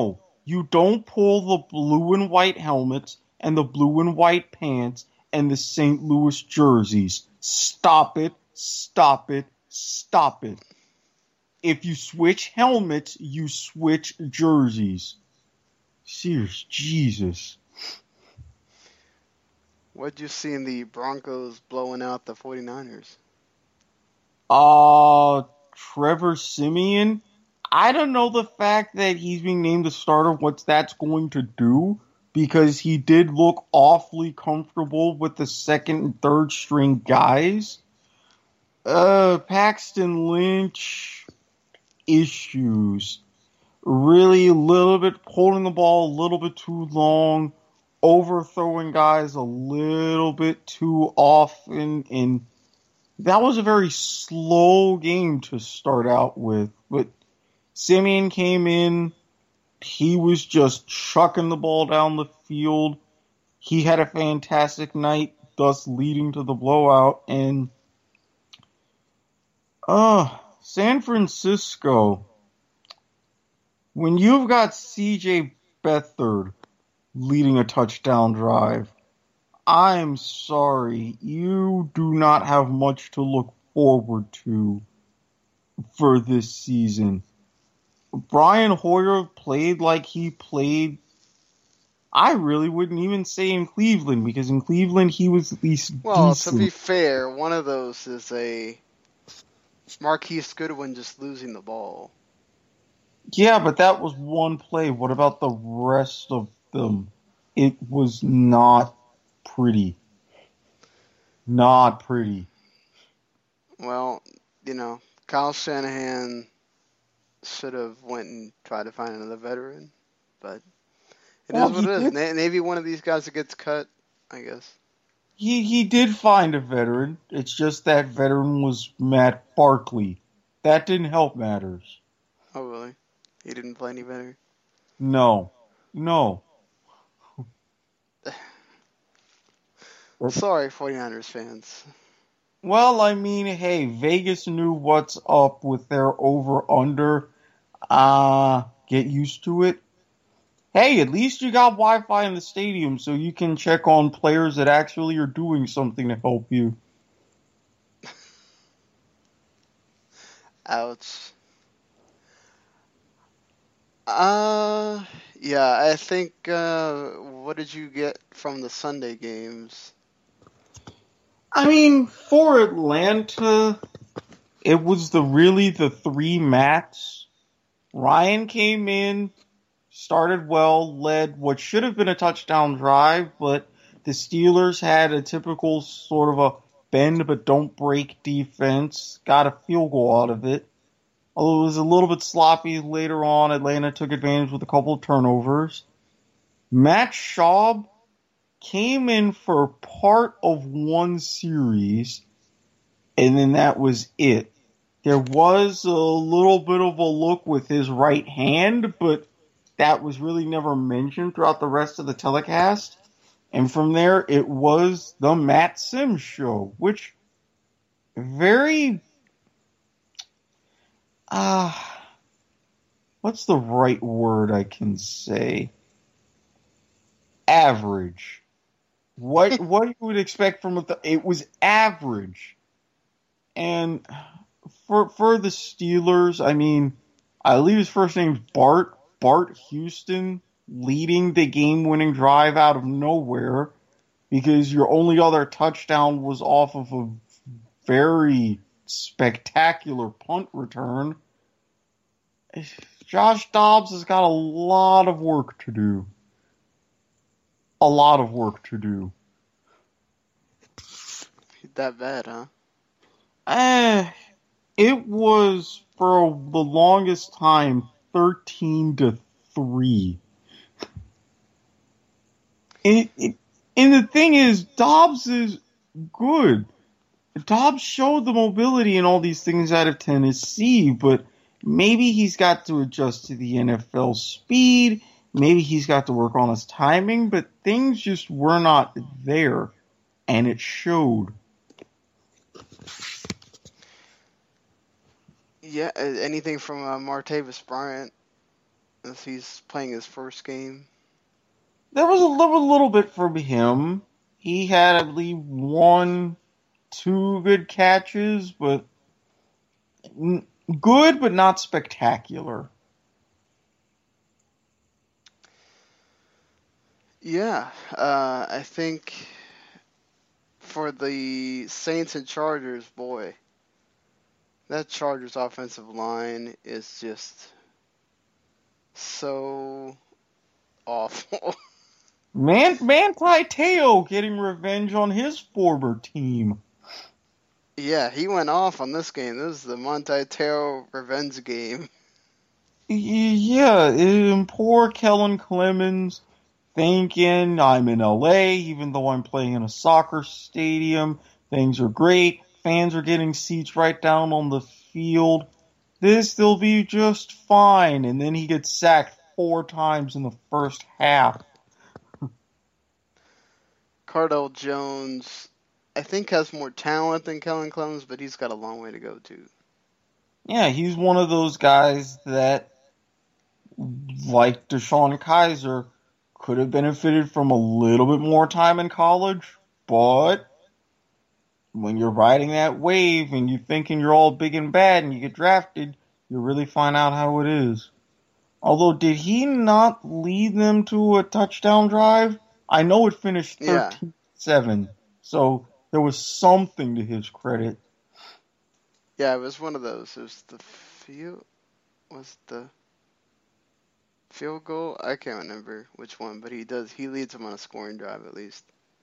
F: You don't pull the blue and white helmets and the blue and white pants and the Saint Louis jerseys. Stop it, stop it, stop it. If you switch helmets, you switch jerseys. Serious, Jesus.
E: What'd you see in the Broncos blowing out the 49ers?
F: Uh, Trevor Siemian. I don't know the fact that he's being named the starter, what that's going to do, because he did look awfully comfortable with the second and third string guys. Uh, Paxton Lynch, issues. Really a little bit holding the ball a little bit too long, overthrowing guys a little bit too often, and that was a very slow game to start out with. But Siemian came in, he was just chucking the ball down the field. He had a fantastic night, thus leading to the blowout. And uh, San Francisco, when you've got C J Beathard leading a touchdown drive, I'm sorry, you do not have much to look forward to for this season. Brian Hoyer played like he played, I really wouldn't even say in Cleveland, because in Cleveland he was at least
E: Well,
F: decent.
E: to be fair, one of those is a Marquise Goodwin just losing the ball.
F: Yeah, but that was one play. What about the rest of them? It was not pretty. Not pretty.
E: Well, you know, Kyle Shanahan should have went and tried to find another veteran, but it
F: Well,
E: is what
F: he
E: it is.
F: did-
E: Na- Maybe one of these guys that gets cut, I guess.
F: He he did find a veteran. It's just that veteran was Matt Barkley. That didn't help matters.
E: Oh, really? He didn't play any better?
F: No. No.
E: Sorry, 49ers fans.
F: Well, I mean, hey, Vegas knew what's up with their over-under. Uh, get used to it. Hey, at least you got Wi-Fi in the stadium so you can check on players that actually are doing something to help you.
E: Ouch. Uh, yeah, I think, uh, what did you get from the Sunday games?
F: I mean, for Atlanta, it was the really the three Mats. Ryan came in, started well, led what should have been a touchdown drive, but the Steelers had a typical sort of a bend but don't break defense, got a field goal out of it. Although it was a little bit sloppy later on, Atlanta took advantage with a couple of turnovers. Matt Schaub came in for part of one series, and then that was it. There was a little bit of a look with his right hand, but that was really never mentioned throughout the rest of the telecast. And from there, it was the Matt Sims show, which very, ah, uh, what's the right word I can say? Average. What what you would expect from it? It was average. And for for the Steelers, I mean, I believe his first name's Bart. Bart Houston leading the game-winning drive out of nowhere because your only other touchdown was off of a very spectacular punt return. Josh Dobbs has got a lot of work to do. A lot of work to do.
E: That bad, huh?
F: Eh, it was for the longest time thirteen to three. It, it, and the thing is, Dobbs is good. Dobbs showed the mobility and all these things out of Tennessee, but maybe he's got to adjust to the N F L speed. Maybe he's got to work on his timing, but things just were not there, and it showed.
E: Yeah, anything from uh, Martavis Bryant as he's playing his first game.
F: There was a little, little bit from him. He had at least one, two good catches, but good, but not spectacular.
E: Yeah, uh, I think for the Saints and Chargers, boy, that Chargers offensive line is just so awful.
F: Man, Manti Te'o getting revenge on his former team.
E: Yeah, he went off on this game. This is the Manti Te'o revenge game.
F: Yeah, and poor Kellen Clemens thinking, I'm in L A, even though I'm playing in a soccer stadium. Things are great. Fans are getting seats right down on the field. This will be just fine. And then he gets sacked four times in the first half.
E: Cardell Jones, I think, has more talent than Kellen Clemens, but he's got a long way to go, too.
F: Yeah, he's one of those guys that, like DeShone Kizer, could have benefited from a little bit more time in college, but when you're riding that wave and you're thinking you're all big and bad and you get drafted, you really find out how it is. Although, did he not lead them to a touchdown drive? I know it finished thirteen seven, yeah. So there was something to his credit.
E: Yeah, it was one of those. It was the field, was the field goal? I can't remember which one, but he does. He leads them on a scoring drive at least.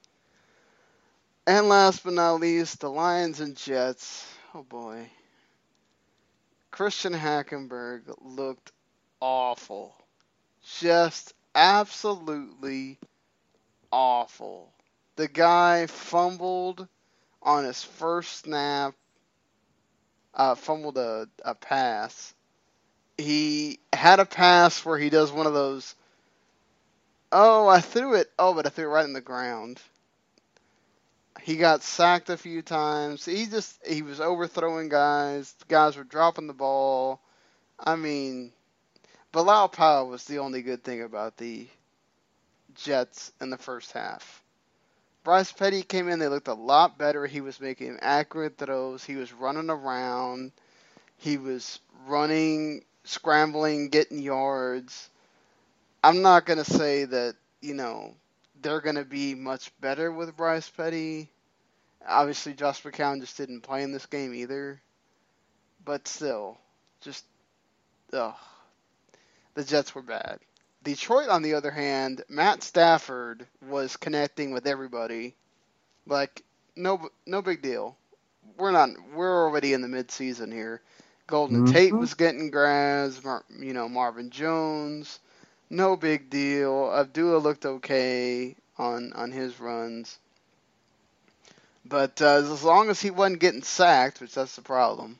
E: And last but not least, the Lions and Jets. Oh boy. Christian Hackenberg looked awful. Just absolutely awful. The guy fumbled on his first snap, uh, fumbled a, a pass. He had a pass where he does one of those, oh, I threw it, oh, but I threw it right in the ground. He got sacked a few times. He just, he was overthrowing guys. Guys were dropping the ball. I mean, Bilal Powell was the only good thing about the Jets in the first half. Bryce Petty came in. They looked a lot better. He was making accurate throws. He was running around. He was running, scrambling, getting yards. I'm not going to say that, you know, they're going to be much better with Bryce Petty. Obviously, Josh McCown just didn't play in this game either. But still, just, ugh. The Jets were bad. Detroit, on the other hand, Matt Stafford was connecting with everybody. Like, no no big deal. We're not, we're already in the midseason here. Golden
F: Mm-hmm.
E: Tate was getting grabs, you know, Marvin Jones. No big deal. Abdullah looked okay on, on his runs. But uh, as long as he wasn't getting sacked, which that's the problem,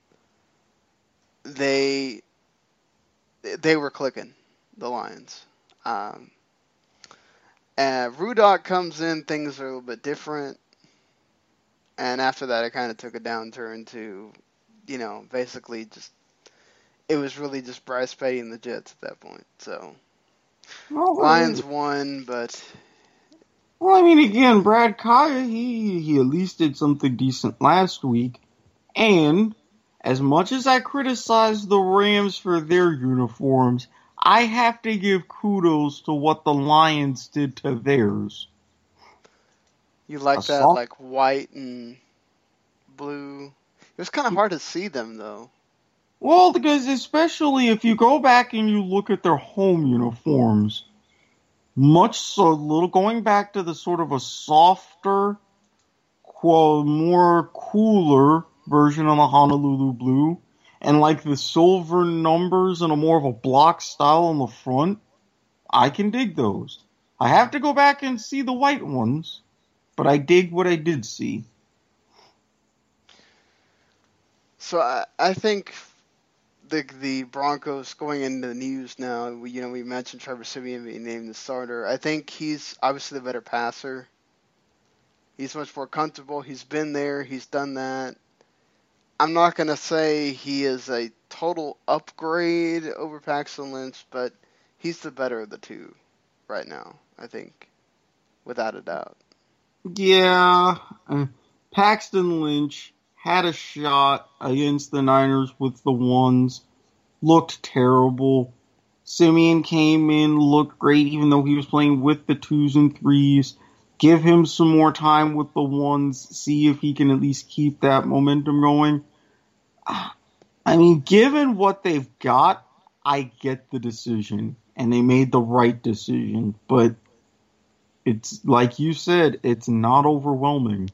E: they they were clicking, the Lions. Um, and Rudock comes in, things are a little bit different. And after that, it kind of took a downturn to, you know, basically just, it was really just Bryce Petty and the Jets at that point. So,
F: Well,
E: Lions won, but...
F: Well, I mean, again, Brad Kaya, he, he at least did something decent last week. And as much as I criticize the Rams for their uniforms, I have to give kudos to what the Lions did to theirs.
E: You like that,
F: Assault?
E: like white and blue? It was kind of hard to see them, though.
F: Well, because especially if you go back and you look at their home uniforms, much so, little going back to the sort of a softer, more cooler version of the Honolulu blue, and like the silver numbers and a more of a block style on the front, I can dig those. I have to go back and see the white ones, but I dig what I did see.
E: So I, I think the the Broncos going into the news now, we, you know, we mentioned Trevor Siemian being named the starter. I think he's obviously the better passer. He's much more comfortable. He's been there. He's done that. I'm not going to say he is a total upgrade over Paxton Lynch, but he's the better of the two right now, I think, without a doubt.
F: Yeah, uh, Paxton Lynch had a shot against the Niners with the ones, looked terrible. Simeon came in, looked great, even though he was playing with the twos and threes. Give him some more time with the ones, see if he can at least keep that momentum going. I mean, given what they've got, I get the decision, and they made the right decision, but it's, like you said, it's not overwhelming.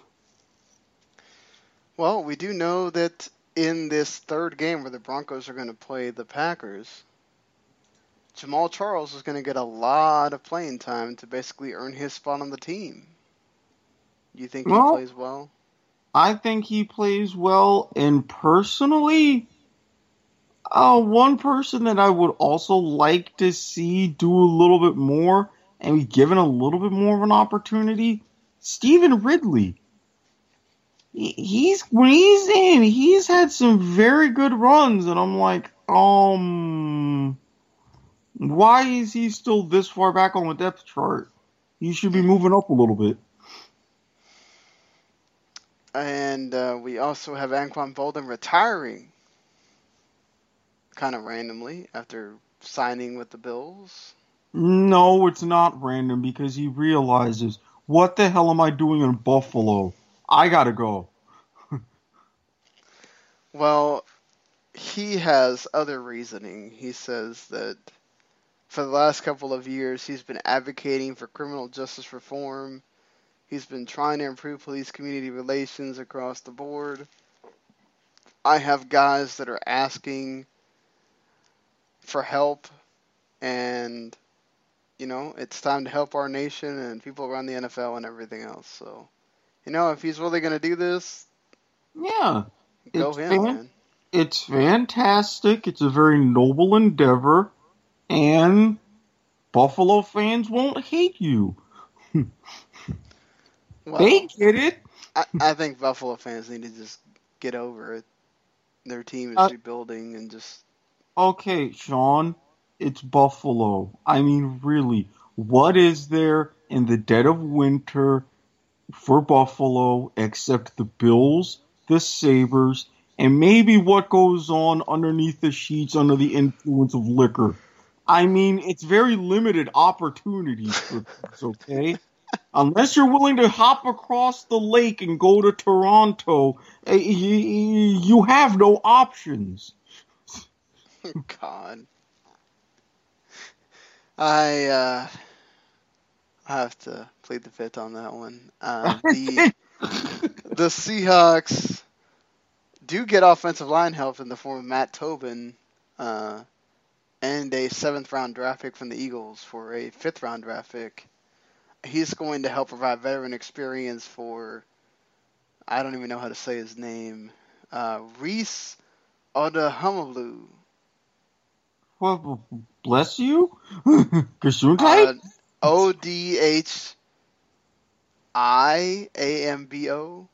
E: Well, we do know that in this third game where the Broncos are going to play the Packers, Jamal Charles is going to get a lot of playing time to basically earn his spot on the team. You think
F: Well,
E: he plays well?
F: I think he plays well, and personally, uh, one person that I would also like to see do a little bit more and be given a little bit more of an opportunity, Stephen Ridley. He, he's when he's in, he's had some very good runs, and I'm like, um, why is he still this far back on the depth chart? He should be moving up a little bit.
E: And uh, we also have Anquan Bolden retiring kind of randomly after signing with the Bills.
F: No, it's not random because he realizes, what the hell am I doing in Buffalo? I gotta go.
E: Well, he has other reasoning. He says that for the last couple of years, he's been advocating for criminal justice reform. He's been trying to improve police-community relations across the board. I have guys that are asking for help, and, you know, it's time to help our nation and people around the N F L and everything else. So, you know, if he's really going to do this,
F: Yeah.
E: go
F: It's
E: him,
F: fan-
E: man.
F: It's fantastic. It's a very noble endeavor, and Buffalo fans won't hate you.
E: Well,
F: They get it.
E: I, I think Buffalo fans need to just get over it. Their team is
F: Uh,
E: rebuilding and just...
F: Okay, Sean, it's Buffalo. I mean, really, what is there in the dead of winter for Buffalo except the Bills, the Sabres, and maybe what goes on underneath the sheets under the influence of liquor? I mean, it's very limited opportunities for this, okay? Unless you're willing to hop across the lake and go to Toronto, uh, you, you have no options.
E: God. I, uh... I have to plead the fifth on that one. Uh, the, the Seahawks do get offensive line help in the form of Matt Tobin, uh, and a seventh round draft pick from the Eagles for a fifth round draft pick. He's going to help provide veteran experience for, I don't even know how to say his name, uh, Reese Odahumalu.
F: Well, bless you. Gesundheit?
E: Uh, O D H I A M B O.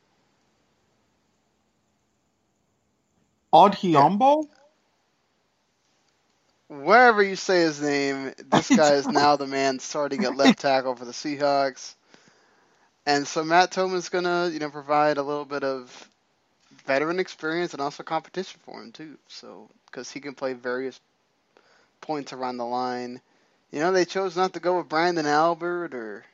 F: Odhiambo?
E: Wherever you say his name, this guy is now the man starting at left tackle for the Seahawks. And so Matt Tobin's going to, you know, provide a little bit of veteran experience and also competition for him, too. So, because he can play various points around the line. You know, they chose not to go with Brandon Albert or,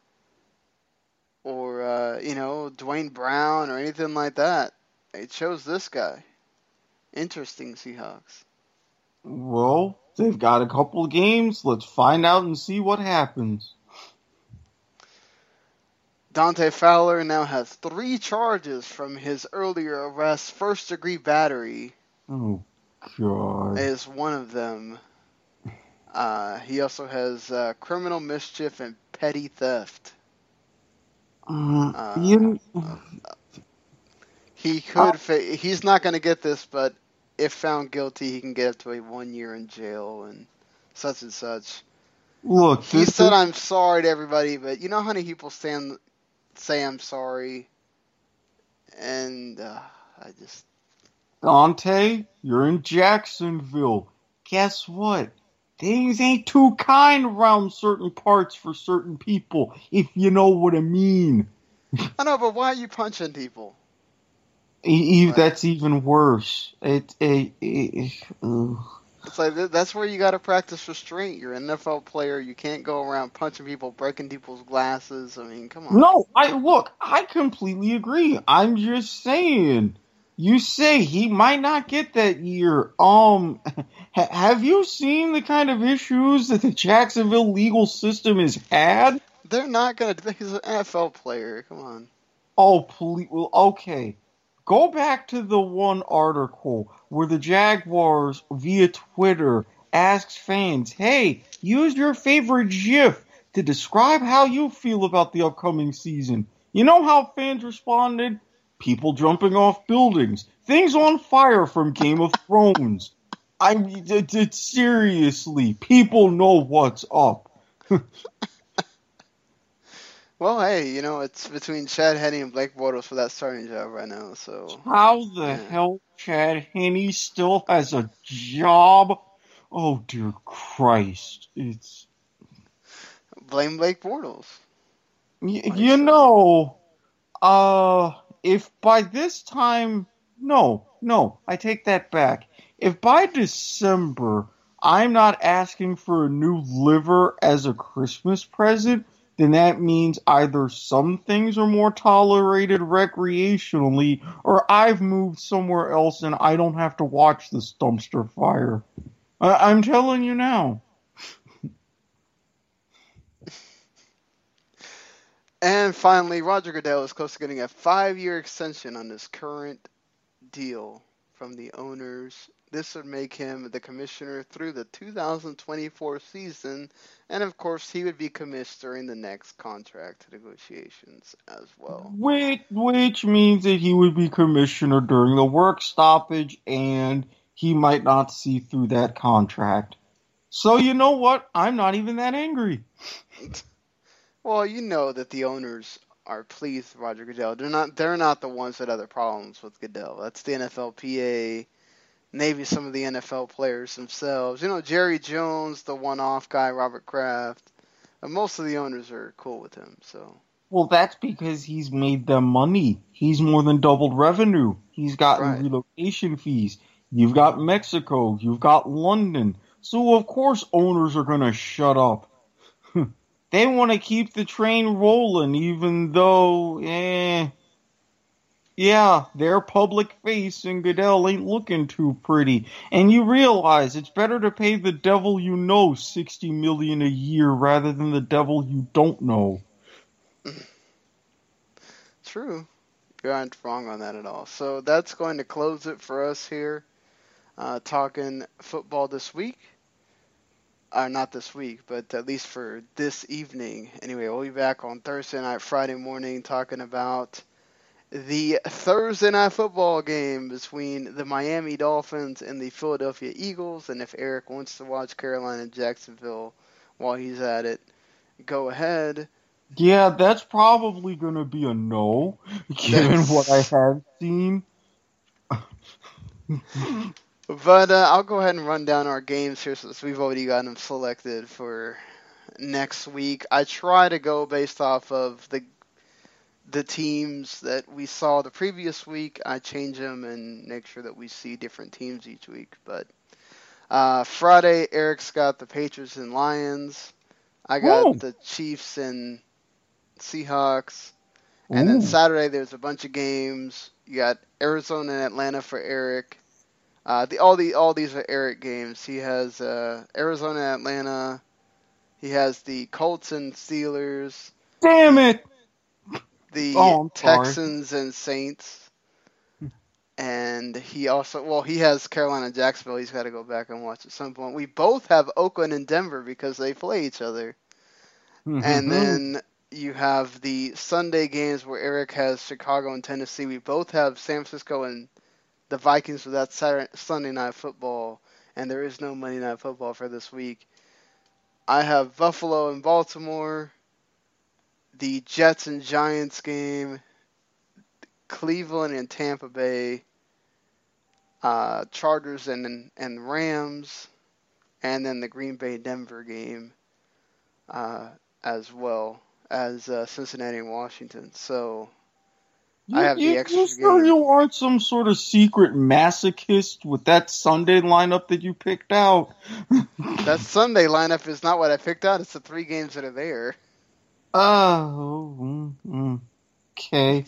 E: or uh, you know, Dwayne Brown or anything like that. They chose this guy. Interesting, Seahawks.
F: Well, they've got a couple of games. Let's find out and see what happens.
E: Dante Fowler now has three charges from his earlier arrest. First degree battery
F: Oh, God.
E: is one of them. Uh, he also has uh, criminal mischief and petty theft.
F: Uh,
E: Uh,
F: you,
E: He could. Fa- he's not going to get this, but if found guilty, he can get up to a one year in jail and such and such.
F: look,
E: He
F: this
E: said,
F: is-
E: "I'm sorry to everybody," but you know how many people stand say I'm sorry, and uh, I just
F: Dante, you're in Jacksonville. Guess what? Things ain't too kind around certain parts for certain people, if you know what I mean.
E: I know, but why are you punching people?
F: E- e- that's even worse. It, it, it, uh.
E: It's like, that's where you got to practice restraint. You're an N F L player. You can't go around punching people, breaking people's glasses. I mean, come on.
F: No, I look, I completely agree. I'm just saying. You say he might not get that year. Um, ha- have you seen the kind of issues that the Jacksonville legal system has had?
E: They're not going to. He's an N F L player. Come on.
F: Oh, please. Well, okay. Go back to the one article where the Jaguars, via Twitter, asks fans, hey, use your favorite GIF to describe how you feel about the upcoming season. You know how fans responded? People jumping off buildings. Things on fire from Game of Thrones. I mean, it, it, seriously, people know what's up.
E: Well, hey, you know, it's between Chad Henne and Blake Bortles for that starting job right now, so...
F: How the
E: yeah.
F: hell Chad Henne still has a job? Oh, dear Christ. It's...
E: Blame Blake Bortles.
F: Y- you know, uh, if by this time... No, no, I take that back. If by December I'm not asking for a new liver as a Christmas present, then that means either some things are more tolerated recreationally, or I've moved somewhere else and I don't have to watch this dumpster fire. I- I'm telling you now.
E: And finally, Roger Goodell is close to getting a five-year extension on his current deal from the owners. This would make him the commissioner through the two thousand twenty-four season, and of course he would be commissioned during the next contract negotiations as well.
F: Which, which means that he would be commissioner during the work stoppage, and he might not see through that contract. So you know what? I'm not even that angry.
E: Well, you know that the owners are pleased with Roger Goodell. They're not. They're not the ones that have the problems with Goodell. That's the N F L P A. Maybe some of the N F L players themselves. You know, Jerry Jones, the one-off guy, Robert Kraft. But most of the owners are cool with him. So.
F: Well, that's because he's made them money. He's more than doubled revenue. He's gotten
E: Right.
F: relocation fees. You've got Mexico. You've got London. So, of course, owners are going to shut up. They want to keep the train rolling, even though, eh... Yeah, their public face and Goodell ain't looking too pretty. And you realize it's better to pay the devil you know sixty million dollars a year rather than the devil you don't know.
E: True. You aren't wrong on that at all. So that's going to close it for us here. Uh, talking football this week. Uh, not this week, but at least for this evening. Anyway, we'll be back on Thursday night, Friday morning, talking about the Thursday night football game between the Miami Dolphins and the Philadelphia Eagles. And if Eric wants to watch Carolina and Jacksonville while he's at it, go ahead.
F: Yeah, that's probably going to be a no, given what I have seen.
E: But uh, I'll go ahead and run down our games here since we've already got them selected for next week. I try to go based off of the the teams that we saw the previous week. I change them and make sure that we see different teams each week. But uh, Friday, Eric's got the Patriots and Lions. I got
F: Ooh.
E: the Chiefs and Seahawks. And then
F: Ooh.
E: Saturday, there's a bunch of games. You got Arizona and Atlanta for Eric. Uh, the all the all these are Eric games. He has uh, Arizona and Atlanta. He has the Colts and Steelers.
F: Damn it!
E: The
F: Oh, I'm sorry.
E: Texans and Saints. And he also, well, he has Carolina and Jacksonville. He's got to go back and watch at some point. We both have Oakland and Denver because they play each other. And then you have the Sunday games where Eric has Chicago and Tennessee. We both have San Francisco and the Vikings for that Saturday, Sunday night football. And there is no Monday night football for this week. I have Buffalo and Baltimore. The Jets and Giants game. Cleveland and Tampa Bay. uh, Chargers and and Rams, and then the Green Bay Denver game uh, as well as uh, Cincinnati and Washington. So
F: You,
E: I have
F: you,
E: the extra
F: you sure
E: game.
F: you aren't some sort of secret masochist with that Sunday lineup that you picked out?
E: That Sunday lineup is not what I picked out. It's the three games that are there.
F: Oh, mm, mm, okay.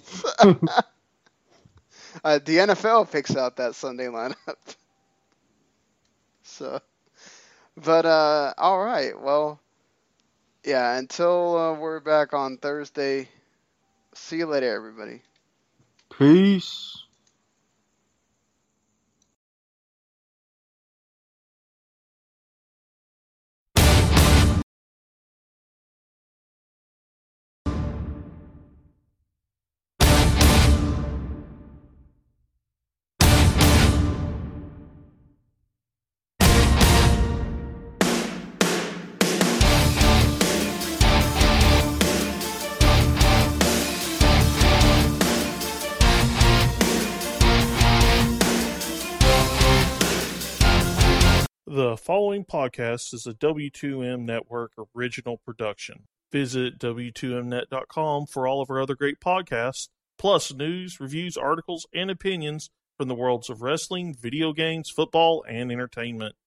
E: uh, the N F L picks out that Sunday lineup. So, but uh, all right. Well, yeah. Until uh, we're back on Thursday. See you later, everybody.
F: Peace.
A: The following podcast is a W two M Network original production. Visit W two M net dot com for all of our other great podcasts, plus news, reviews, articles, and opinions from the worlds of wrestling, video games, football, and entertainment.